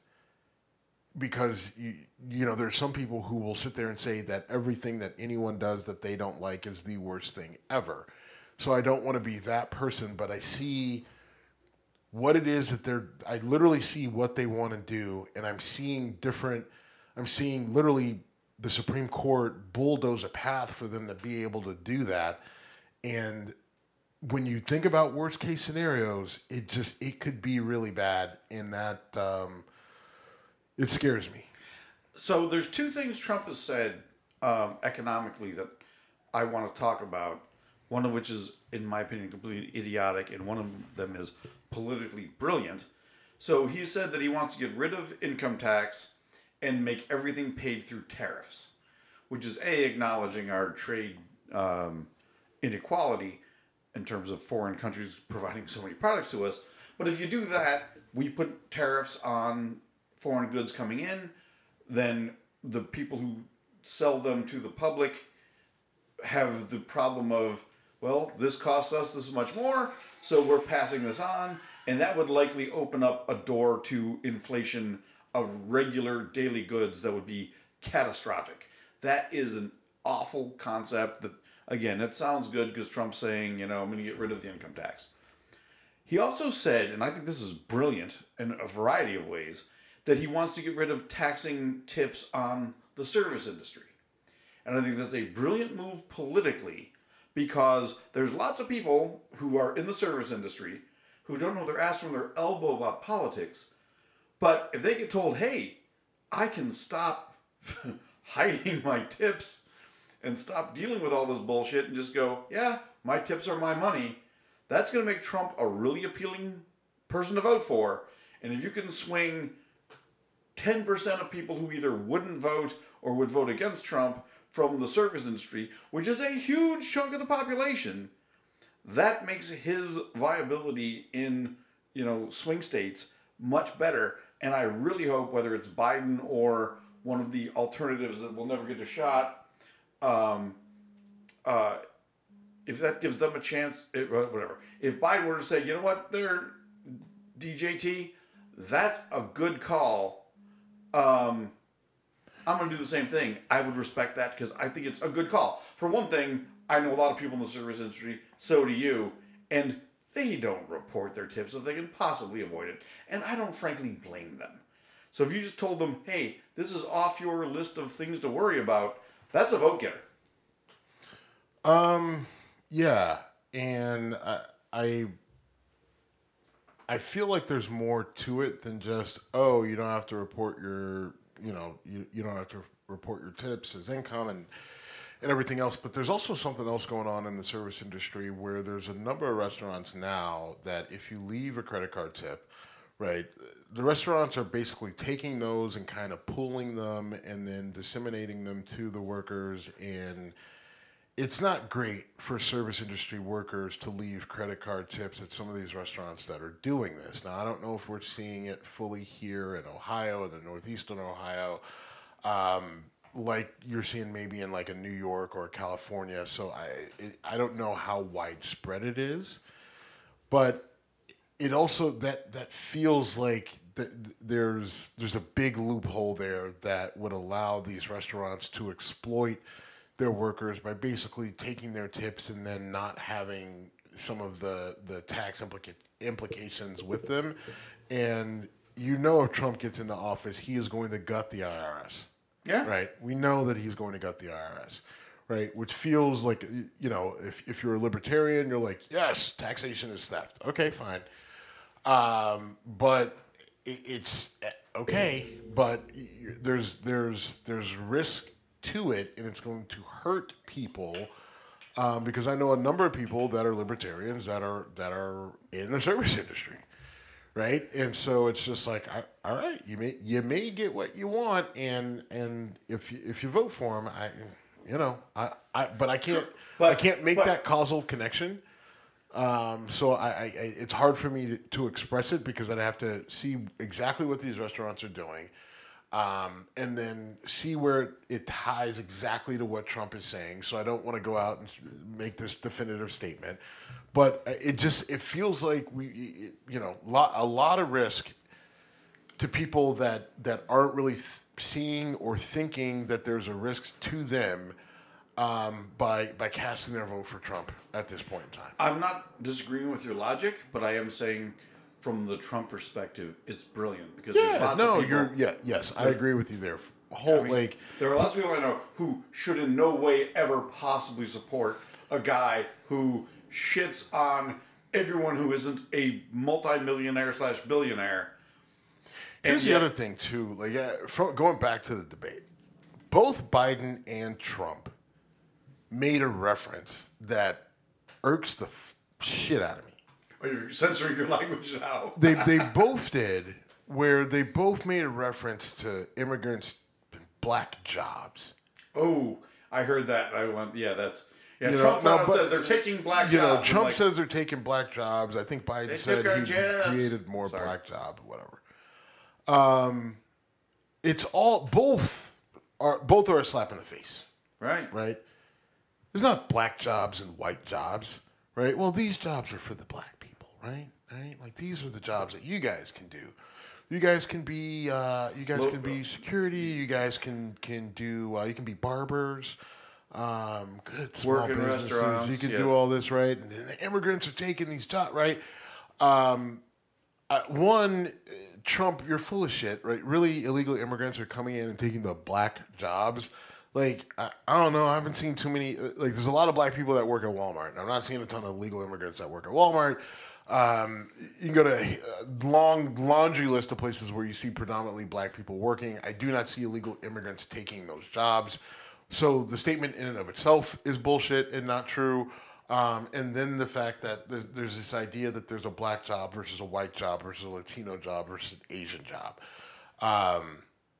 because you you know there's some people who will sit there and say that everything that anyone does that they don't like is the worst thing ever. So I don't want to be that person, but I see what it is that they're, I literally see what they want to do, and I'm seeing different, I'm seeing literally the Supreme Court bulldoze a path for them to be able to do that. And when you think about worst case scenarios, it just, it could be really bad, and that, um, it scares me. So there's two things Trump has said um, economically that I want to talk about. one of which is, in my opinion, completely idiotic, and one of them is politically brilliant. So he said that he wants to get rid of income tax and make everything paid through tariffs, which is A, acknowledging our trade um, inequality in terms of foreign countries providing so many products to us. But if you do that, we put tariffs on foreign goods coming in, then the people who sell them to the public have the problem of, well, this costs us this much more, so we're passing this on, and that would likely open up a door to inflation of regular daily goods that would be catastrophic. That is an awful concept that, again, it sounds good because Trump's saying, you know, I'm going to get rid of the income tax. He also said, and I think this is brilliant in a variety of ways, that he wants to get rid of taxing tips on the service industry. And I think that's a brilliant move politically, because there's lots of people who are in the service industry who don't know their ass from their elbow about politics. But if they get told, hey, I can stop hiding my tips and stop dealing with all this bullshit and just go, yeah, my tips are my money, that's going to make Trump a really appealing person to vote for. And if you can swing ten percent of people who either wouldn't vote or would vote against Trump from the service industry, which is a huge chunk of the population, that makes his viability in, you know, swing states much better. And I really hope, whether it's Biden or one of the alternatives that will never get a shot, um, uh, if that gives them a chance, it, whatever. If Biden were to say, you know what, they're D J T, that's a good call. Um, I'm going to do the same thing. I would respect that because I think it's a good call. For one thing, I know a lot of people in the service industry, so do you, and they don't report their tips if they can possibly avoid it. And I don't frankly blame them. So if you just told them, hey, this is off your list of things to worry about, that's a vote getter. Um, yeah. And I, I, I feel like there's more to it than just, oh, you don't have to report your, you know, you, you don't have to report your tips as income and, and everything else. But there's also something else going on in the service industry where there's a number of restaurants now that if you leave a credit card tip, right, the restaurants are basically taking those and kind of pooling them and then disseminating them to the workers. And it's not great for service industry workers to leave credit card tips at some of these restaurants that are doing this. Now, I don't know if we're seeing it fully here in Ohio, in the northeastern Ohio, um, like you're seeing maybe in like a New York or California. So I it, I don't know how widespread it is, but it also that that feels like th- there's there's a big loophole there that would allow these restaurants to exploit their workers by basically taking their tips and then not having some of the, the tax implica- implications with them. And you know if Trump gets into office, he is going to gut the I R S. Yeah. Right? We know that he's going to gut the I R S. Right? Which feels like, you know, if, if you're a libertarian, you're like, yes, taxation is theft. Okay, fine. Um, but it, it's okay, but there's there's there's risk to it, and it's going to hurt people um, because I know a number of people that are libertarians that are that are in the service industry, right? And so it's just like, all right, you may you may get what you want, and and if you, if you vote for him, I, you know, I, I but I can't but, I can't make but, that causal connection. Um, so I, I it's hard for me to, to express it because I'd have to see exactly what these restaurants are doing. Um, and then see where it ties exactly to what Trump is saying. So I don't want to go out and make this definitive statement, but it just it feels like we, it, you know, lot, a lot of risk to people that that aren't really th- seeing or thinking that there's a risk to them um, by by casting their vote for Trump at this point in time. I'm not disagreeing with your logic, but I am saying, from the Trump perspective, it's brilliant because yeah, there's lots no, of people, you're yeah, yes, I agree with you there. Whole I mean, like there are lots of people I know who should in no way ever possibly support a guy who shits on everyone who isn't a multimillionaire slash billionaire. Here's yet, the other thing too, like uh, from, going back to the debate, both Biden and Trump made a reference that irks the f- shit out of me. Oh, you're censoring your language now. They they both did, where they both made a reference to immigrants, black jobs. Oh, I heard that. I went, yeah, that's yeah. You Trump know, now, but, said they're taking black you jobs. know, Trump like, says they're taking black jobs. I think Biden said our he jobs. created more Sorry. black jobs, whatever. Um, it's all both are both are a slap in the face, right, right? There's not black jobs and white jobs, right? Well, these jobs are for the black people, right? Right? Like these are the jobs that you guys can do. You guys can be, uh, you guys can be security. You guys can can do. Uh, you can be barbers. Um, good small Work in businesses. restaurants, You can yeah. do all this, right? And then the immigrants are taking these jobs, right? Um, uh, one, uh, Trump, you're full of shit, right? Really, illegal immigrants are coming in and taking the black jobs. Like, I, I don't know. I haven't seen too many. uh, Like, there's a lot of black people that work at Walmart. I'm not seeing a ton of legal immigrants that work at Walmart. Um, you can go to a long laundry list of places where you see predominantly black people working. I do not see illegal immigrants taking those jobs. So the statement in and of itself is bullshit and not true. Um, and then the fact that there's, there's this idea that there's a black job versus a white job versus a Latino job versus an Asian job. Um,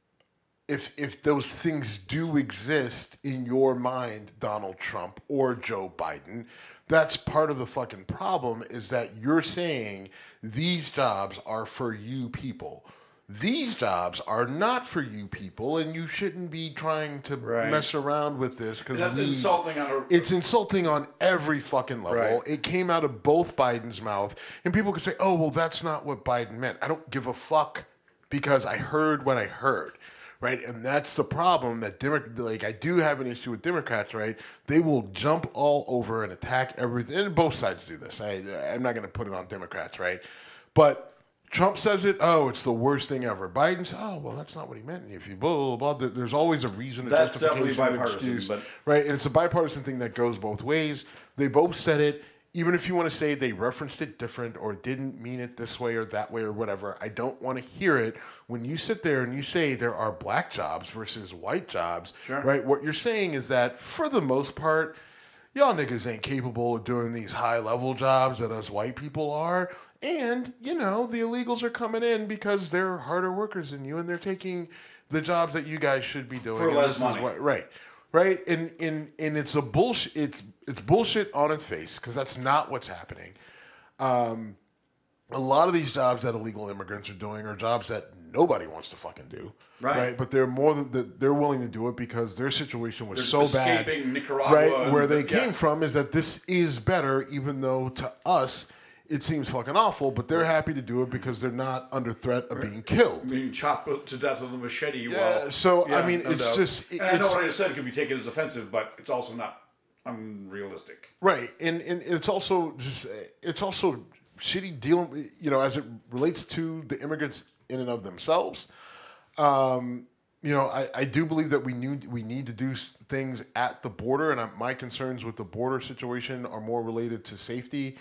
if if those things do exist in your mind, Donald Trump or Joe Biden, that's part of the fucking problem, is that you're saying these jobs are for you people. These jobs are not for you people, and you shouldn't be trying to Right. mess around with this because that's insulting on a. it's insulting on every fucking level. Right. It came out of both Biden's mouth, and people could say, "Oh, well, that's not what Biden meant." I don't give a fuck because I heard what I heard, right? And that's the problem. That Demo- like I do have an issue with Democrats, right? They will jump all over and attack everything. And both sides do this. I, I'm not going to put it on Democrats, right? But Trump says it, oh, it's the worst thing ever. Biden says, oh, well, that's not what he meant. If you blah, blah, blah, there's always a reason, a That's justification, definitely an bipartisan, excuse. but- Right? And it's a bipartisan thing that goes both ways. They both said it. Even if you want to say they referenced it different or didn't mean it this way or that way or whatever, I don't want to hear it. When you sit there and you say there are black jobs versus white jobs, Sure. right? What you're saying is that for the most part, y'all niggas ain't capable of doing these high-level jobs that us white people are. And, you know, the illegals are coming in because they're harder workers than you, and they're taking the jobs that you guys should be doing. For and less this is money. what- right, right? And, and, and it's a bullshit. It's, it's bullshit on its face because that's not what's happening. Um, a lot of these jobs that illegal immigrants are doing are jobs that nobody wants to fucking do. Right. But they're more than they're willing to do it because their situation was They're so bad. escaping Nicaragua Right. and Where they the- came yeah. from is that this is better, even though to us it seems fucking awful, but they're happy to do it because they're not under threat of being killed. being chopped to death with a machete. Yeah, while, so, I yeah, mean, no it's doubt. just- And I know it's- what I just said could be taken as offensive, but it's also not unrealistic. Right, and and it's also just it's also shitty dealing, you know, as it relates to the immigrants in and of themselves. Um, you know, I, I do believe that we need we need to do s- things at the border, and I, my concerns with the border situation are more related to safety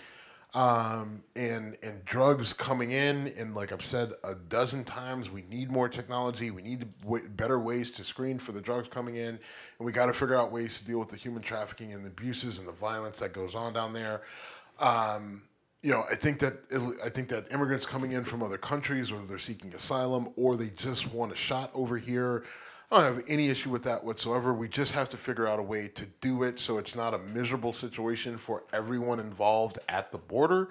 um, and and drugs coming in. And like I've said a dozen times, we need more technology. We need w- better ways to screen for the drugs coming in, and we got to figure out ways to deal with the human trafficking and the abuses and the violence that goes on down there. Um, you know, I think that I think that immigrants coming in from other countries, whether they're seeking asylum or they just want a shot over here, I don't have any issue with that whatsoever. We just have to figure out a way to do it so it's not a miserable situation for everyone involved at the border,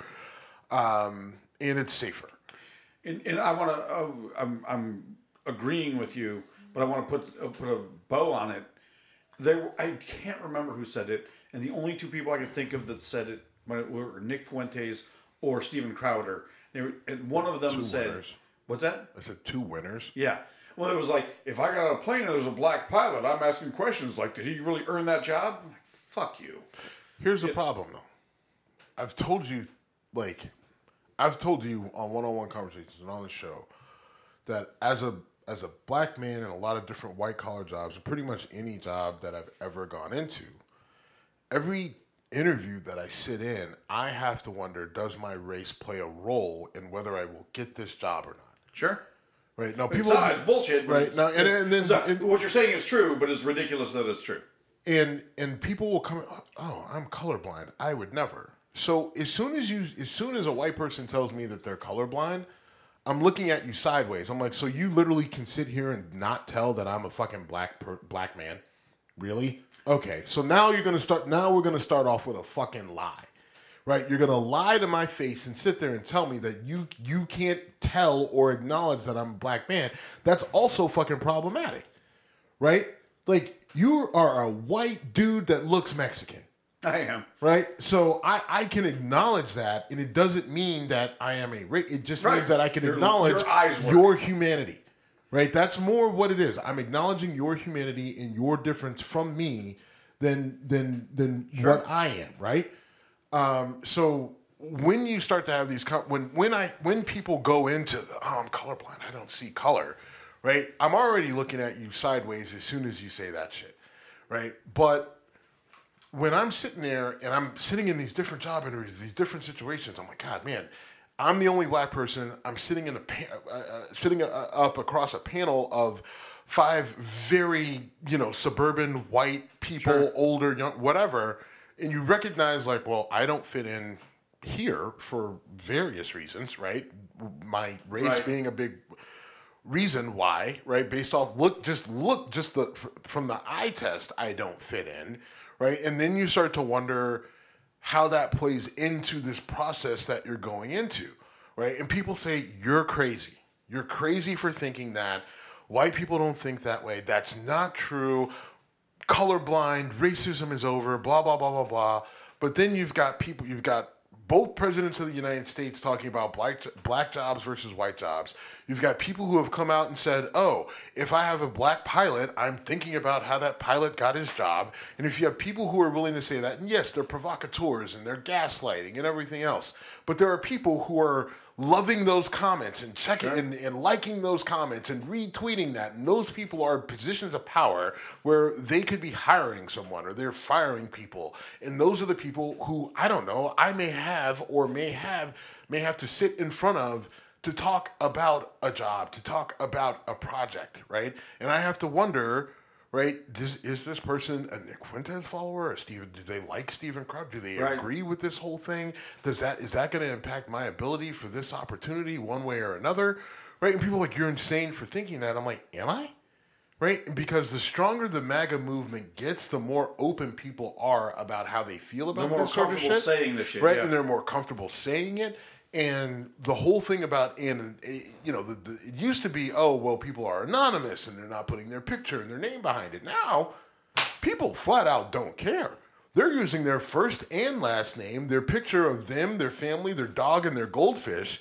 um, and it's safer. And, and I want to. Uh, I'm I'm agreeing with you, but I want to put uh, put a bow on it. There, I can't remember who said it, and the only two people I can think of that said it were Nick Fuentes or Steven Crowder. They were, and one of them Two said, winners. "What's that?" I said two winners. Yeah. Well, it was like, if I got on a plane and there's a black pilot, I'm asking questions like, did he really earn that job? I'm like, fuck you. Here's the problem, though. I've told you, like, I've told you on one-on-one conversations and on the show that as a as a black man in a lot of different white-collar jobs, or pretty much any job that I've ever gone into, every interview that I sit in, I have to wonder, does my race play a role in whether I will get this job or not? Sure. Right now, It's people not, it's bullshit. but Right it's- now, and, and then it's not- and- what you're saying is true, but it's ridiculous that it's true. And and people will come, oh, I'm colorblind. I would never. So as soon as you, as soon as a white person tells me that they're colorblind, I'm looking at you sideways. I'm like, so you literally can sit here and not tell that I'm a fucking black per, black man? Really? Okay. So now you're gonna start. Now we're gonna start off with a fucking lie, right? You're gonna lie to my face and sit there and tell me that you you can't tell or acknowledge that I'm a black man. That's also fucking problematic, right? Like you are a white dude that looks Mexican. I am. Right? So I, I can acknowledge that, and it doesn't mean that I am a race. It just right. means that I can your, acknowledge your, eyes your humanity. Right? That's more what it is. I'm acknowledging your humanity and your difference from me than than than sure. what I am, right? Um, so when you start to have these when when I when people go into oh, I'm colorblind, I don't see color, right? I'm already looking at you sideways as soon as you say that shit. Right? But when I'm sitting there and I'm sitting in these different job interviews, these different situations, I'm like, God, man, I'm the only black person. I'm sitting in a pa- uh, uh, sitting uh, up across a panel of five very, you know, suburban white people, sure. older, young, whatever, and you recognize like, well, I don't fit in here for various reasons, right? My race right. being a big reason why, right? Based off look, just look, just the from the eye test, I don't fit in. Right, and then you start to wonder how that plays into this process that you're going into, right? And people say, you're crazy. You're crazy for thinking that. White people don't think that way. That's not true. Colorblind, racism is over, blah, blah, blah, blah, blah. But then you've got people, you've got both presidents of the United States talking about black black jobs versus white jobs. You've got people who have come out and said, oh, if I have a black pilot, I'm thinking about how that pilot got his job. And if you have people who are willing to say that, and yes, they're provocateurs and they're gaslighting and everything else. But there are people who are loving those comments and checking sure. and, and liking those comments and retweeting that. And those people are in positions of power where they could be hiring someone or they're firing people. And those are the people who, I don't know, I may have or may have may have to sit in front of to talk about a job, to talk about a project, right? And I have to wonder, right, this, is this person a Nick Fuentes follower? Or Steve, do they like Steven Crowder? Do they right. agree with this whole thing? Does that is that going to impact my ability for this opportunity one way or another? Right? And people are like, you're insane for thinking that. I'm like, am I? Right? Because the stronger the MAGA movement gets, the more open people are about how they feel about this sort of shit. They're more comfortable saying this shit. Right? Yeah. And they're more comfortable saying it. And the whole thing about, and you know, the, the, it used to be, oh, well, people are anonymous and they're not putting their picture and their name behind it. Now, people flat out don't care. They're using their first and last name, their picture of them, their family, their dog, and their goldfish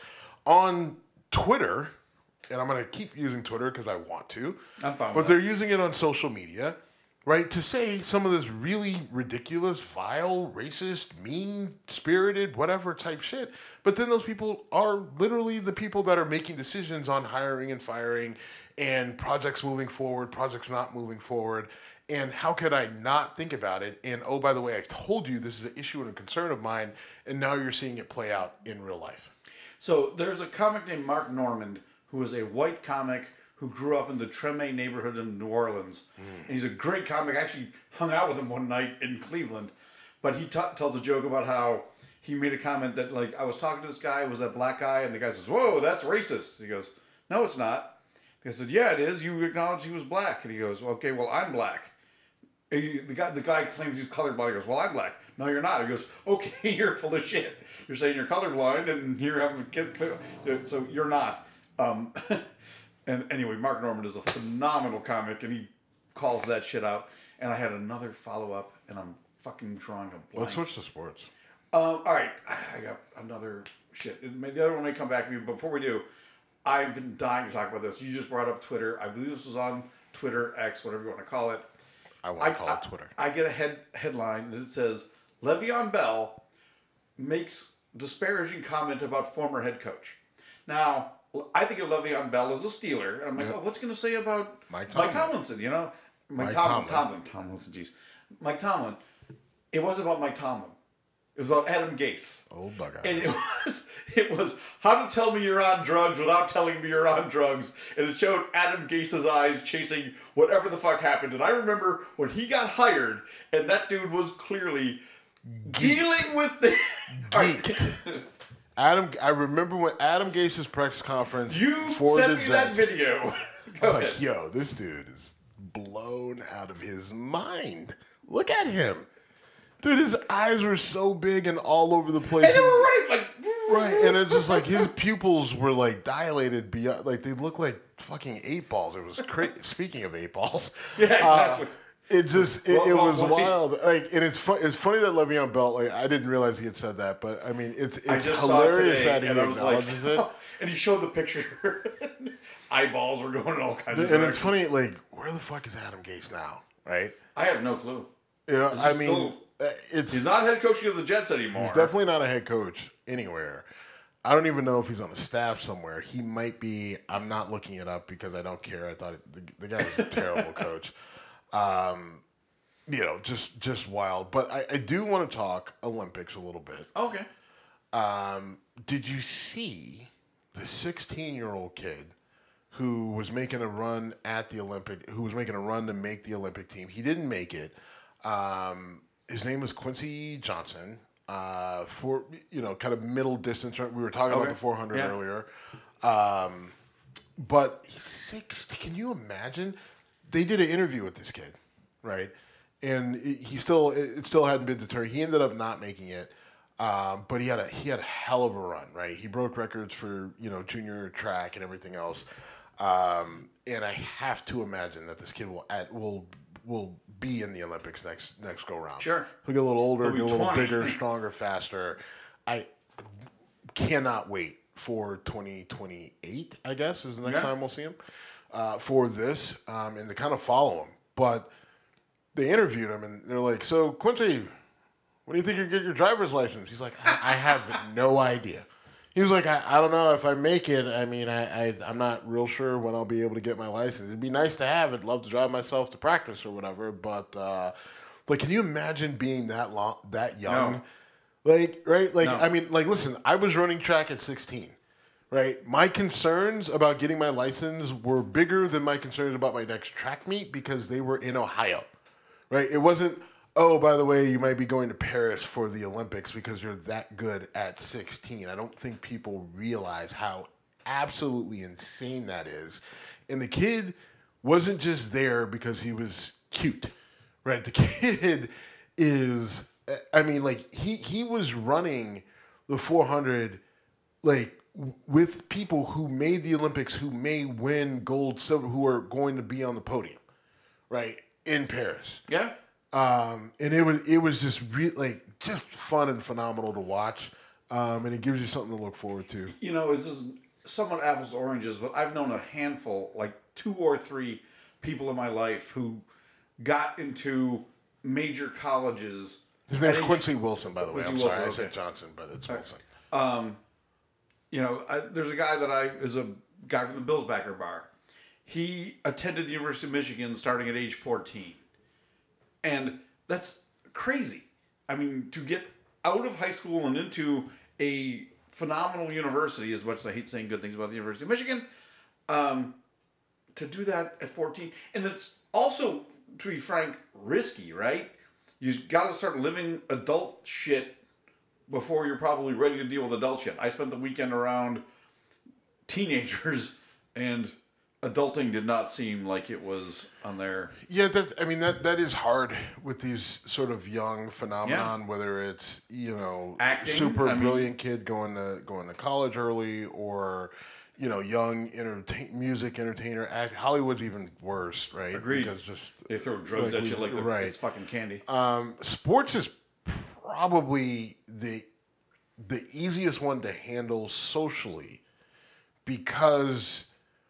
on Twitter. And I'm going to keep using Twitter because I want to. I'm fine with But they're using it on social media. Right, to say some of this really ridiculous, vile, racist, mean-spirited, whatever type shit. But then those people are literally the people that are making decisions on hiring and firing and projects moving forward, projects not moving forward. And how could I not think about it? And oh, by the way, I told you this is an issue and a concern of mine, and now you're seeing it play out in real life. So there's a comic named Mark Normand who is a white comic who grew up in the Treme neighborhood in New Orleans. Mm. And he's a great comic. I actually hung out with him one night in Cleveland. But he t- tells a joke about how he made a comment that, like, I was talking to this guy, it was that black guy, and the guy says, whoa, that's racist. He goes, no, it's not. I said, yeah, it is. You acknowledge he was black. And he goes, okay, well, I'm black. And he, the guy the guy claims he's colorblind. He goes, well, I'm black. No, you're not. He goes, okay, you're full of shit. You're saying you're colorblind, and you're having a kid, so you're not. Um... And anyway, Mark Normand is a phenomenal comic, and he calls that shit out. And I had another follow-up, and I'm fucking drawing a blank. Let's switch to sports. Um, all right, I got another shit. It may, the other one may come back to me. But before we do, I've been dying to talk about this. You just brought up Twitter. I believe this was on Twitter, X, whatever you want to call it. I want to call I, it Twitter. I, I get a head headline that says, Le'Veon Bell makes disparaging comment about former head coach. Now, I think of Le'Veon Bell as a Steeler. I'm like, yep. oh, what's going to say about Mike, Mike Tomlinson? You know, Mike, Mike Tomlin, Tomlin, Tomlinson. Jeez, Mike Tomlin. It wasn't about Mike Tomlin. It was about Adam Gase. Oh bugger! And it was It was How to Tell Me You're on Drugs Without Telling Me You're on Drugs. And it showed Adam Gase's eyes chasing whatever the fuck happened. And I remember when he got hired, and that dude was clearly Geeked. dealing with the... Geeked. Adam, I remember when Adam Gase's press conference you for sent the me Jets, that video. I'm like, yo, this dude is blown out of his mind. Look at him. Dude, his eyes were so big and all over the place. And they were running like... Right, and it's just like his pupils were like dilated beyond, like they looked like fucking eight balls. It was crazy. Speaking of eight balls. Yeah, exactly. Uh, It just, it, well, it well, was well, wild. Like, and it's fun, it's funny that Le'Veon Bell, like, I didn't realize he had said that, but I mean, it's it's hilarious today, that he like, acknowledges it. And he showed the picture. Eyeballs were going in all kinds of And directions. it's funny, like, where the fuck is Adam Gase now, right? I have no clue. Yeah, I mean, still, it's he's not head coaching of the Jets anymore. He's definitely not a head coach anywhere. I don't even know if he's on the staff somewhere. He might be. I'm not looking it up because I don't care. I thought it, the, the guy was a terrible coach. Um, you know, just just wild. But I, I do want to talk Olympics a little bit. Okay. Um, did you see the sixteen-year-old kid who was making a run at the Olympic, who was making a run to make the Olympic team? He didn't make it. Um, his name was Quincy Johnson. Uh, for you know, kind of middle distance. We were talking okay. about the four hundred yeah. earlier. Um, but he's six. Can you imagine? They did an interview with this kid, right? And he still, it still hadn't been deterred. He ended up not making it, um, but he had a he had a hell of a run, right? He broke records for you know junior track and everything else. Um, and I have to imagine that this kid will add, will will be in the Olympics next next go round. Sure, he'll get a little older, get a little twenty. bigger, stronger, faster. I cannot wait for twenty twenty-eight. I guess is the next yeah. time we'll see him. Uh, for this um, and to kind of follow him. But they interviewed him and they're like, so Quincy, when do you think you get your driver's license? He's like, I, I have no idea. He was like, I, I don't know if I make it. I mean, I, I, I'm not real sure when I'll be able to get my license. It'd be nice to have it. Love to drive myself to practice or whatever. But uh, like, can you imagine being that long, that young? No. Like, right? Like, No. I mean, like, listen, I was running track at sixteen. Right, my concerns about getting my license were bigger than my concerns about my next track meet because they were in Ohio. Right, it wasn't. Oh, by the way, you might be going to Paris for the Olympics because you're that good at sixteen. I don't think people realize how absolutely insane that is. And the kid wasn't just there because he was cute. Right, the kid is. I mean, like he he was running the four hundred, like. With people who made the Olympics, who may win gold, silver, who are going to be on the podium, right in Paris. Yeah, um, and it was it was just re- like just fun and phenomenal to watch, um, and it gives you something to look forward to. You know, this is somewhat apples to oranges, but I've known a handful, like two or three people in my life who got into major colleges. His name's Quincy Wilson, by the way. I'm Wilson, sorry, I okay. said Johnson, but it's Wilson. Um, You know, I, there's a guy that I is a guy from the Bills backer bar. He attended the University of Michigan starting at age fourteen, and that's crazy. I mean, to get out of high school and into a phenomenal university, as much as I hate saying good things about the University of Michigan, um, to do that at fourteen, and it's also, to be frank, risky, right? You got to start living adult shit before you're probably ready to deal with adult shit. I spent the weekend around teenagers, and adulting did not seem like it was on their... Yeah, that I mean, that that is hard with these sort of young phenomenon, yeah. whether it's, you know, acting, super I brilliant mean, kid going to going to college early, or, you know, young entertain, music entertainer. Act, Hollywood's even worse, right? Agreed. Because just... They throw drugs like at we, you like the, right. it's fucking candy. Um, sports is probably the the easiest one to handle socially because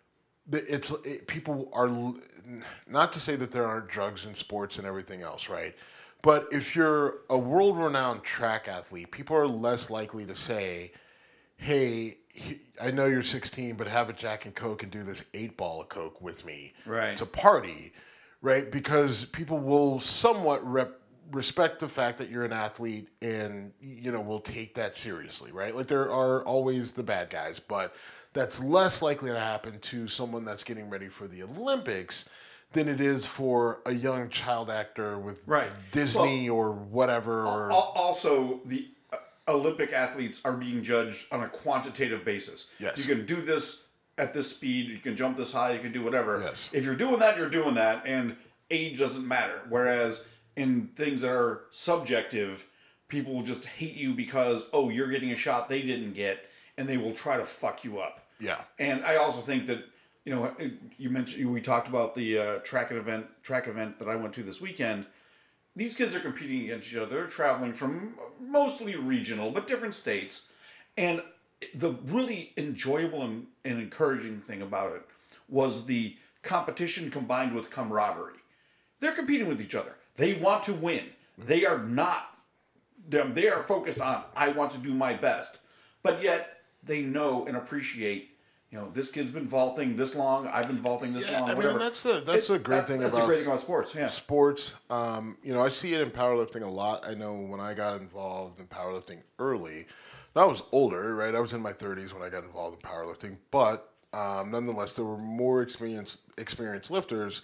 it's it, people are, not to say that there aren't drugs in sports and everything else, right? But if you're a world-renowned track athlete, people are less likely to say, hey, I know you're sixteen, but have a Jack and Coke and do this eight ball of Coke with me right. to party, right? Because people will somewhat rep respect the fact that you're an athlete and, you know, will take that seriously, right? Like, there are always the bad guys, but that's less likely to happen to someone that's getting ready for the Olympics than it is for a young child actor with right. Disney well, or whatever. Or also, the uh, Olympic athletes are being judged on a quantitative basis. Yes. You can do this at this speed, you can jump this high, you can do whatever. Yes. If you're doing that, you're doing that, and age doesn't matter. Whereas in things that are subjective, people will just hate you because, oh, you're getting a shot they didn't get, and they will try to fuck you up. Yeah. And I also think that, you know, you mentioned, we talked about the uh, track event, track event that I went to this weekend. These kids are competing against each other. They're traveling from mostly regional, but different states. And the really enjoyable and, and encouraging thing about it was the competition combined with camaraderie. They're competing with each other. They want to win. They are not, they are focused on, I want to do my best. But yet, they know and appreciate, you know, this kid's been vaulting this long, I've been vaulting this yeah, long, I mean, whatever. that's the that's it, a great that, thing that's about a great thing about sports. Yeah, sports. Um, you know, I see it in powerlifting a lot. I know when I got involved in powerlifting early, I was older, right? I was in my thirties when I got involved in powerlifting, but um, nonetheless, there were more experienced experienced lifters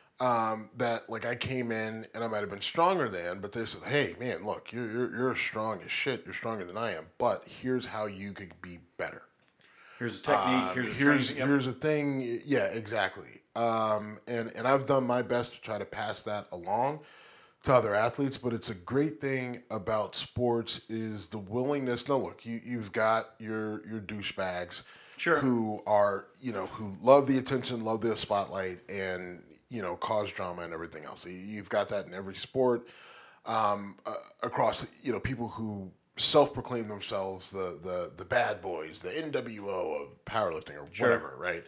um, that, like, I came in and I might have been stronger than, but they said, "Hey, man, look, you're you're, you're strong as shit. You're stronger than I am, but here's how you could be better." Here's a technique. Um, here's a here's, training. Yep. here's a thing. Yeah, exactly. Um, and and I've done my best to try to pass that along to other athletes. But it's a great thing about sports is the willingness. No, look, you you've got your your douchebags, sure, who are you know who love the attention, love the spotlight, and you know cause drama and everything else. You've got that in every sport. Um, uh, across you know people who self-proclaim themselves the, the the bad boys, the N W O of powerlifting or sure. whatever, right?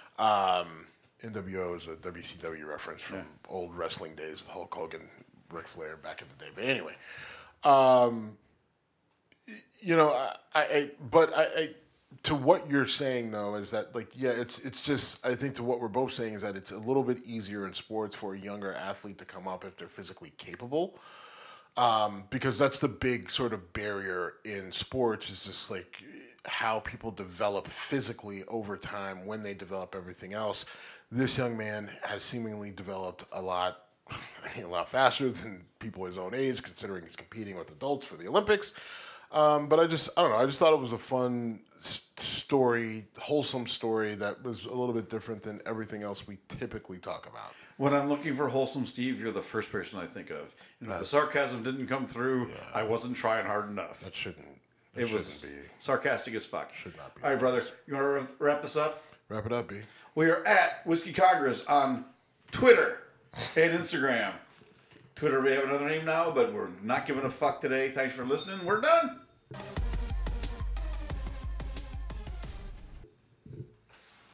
Um, N W O is a W C W reference from yeah. old wrestling days with Hulk Hogan, Ric Flair back in the day. But anyway, um, you know, I, I but I, I to what you're saying though is that like yeah, it's it's just I think to what we're both saying is that it's a little bit easier in sports for a younger athlete to come up if they're physically capable. Um, because that's the big sort of barrier in sports is just like how people develop physically over time when they develop everything else. This young man has seemingly developed a lot, a lot faster than people his own age, considering he's competing with adults for the Olympics. Um, but I just, I don't know, I just thought it was a fun story, wholesome story that was a little bit different than everything else we typically talk about. When I'm looking for wholesome Steve, you're the first person I think of. And if the sarcasm didn't come through, yeah. I wasn't trying hard enough. That shouldn't, that it shouldn't was be. sarcastic as fuck. Should not be. All right, brother, you want to wrap this up? Wrap it up, B. We are at Whiskey Congress on Twitter and Instagram. Twitter, we have another name now, but we're not giving a fuck today. Thanks for listening. We're done.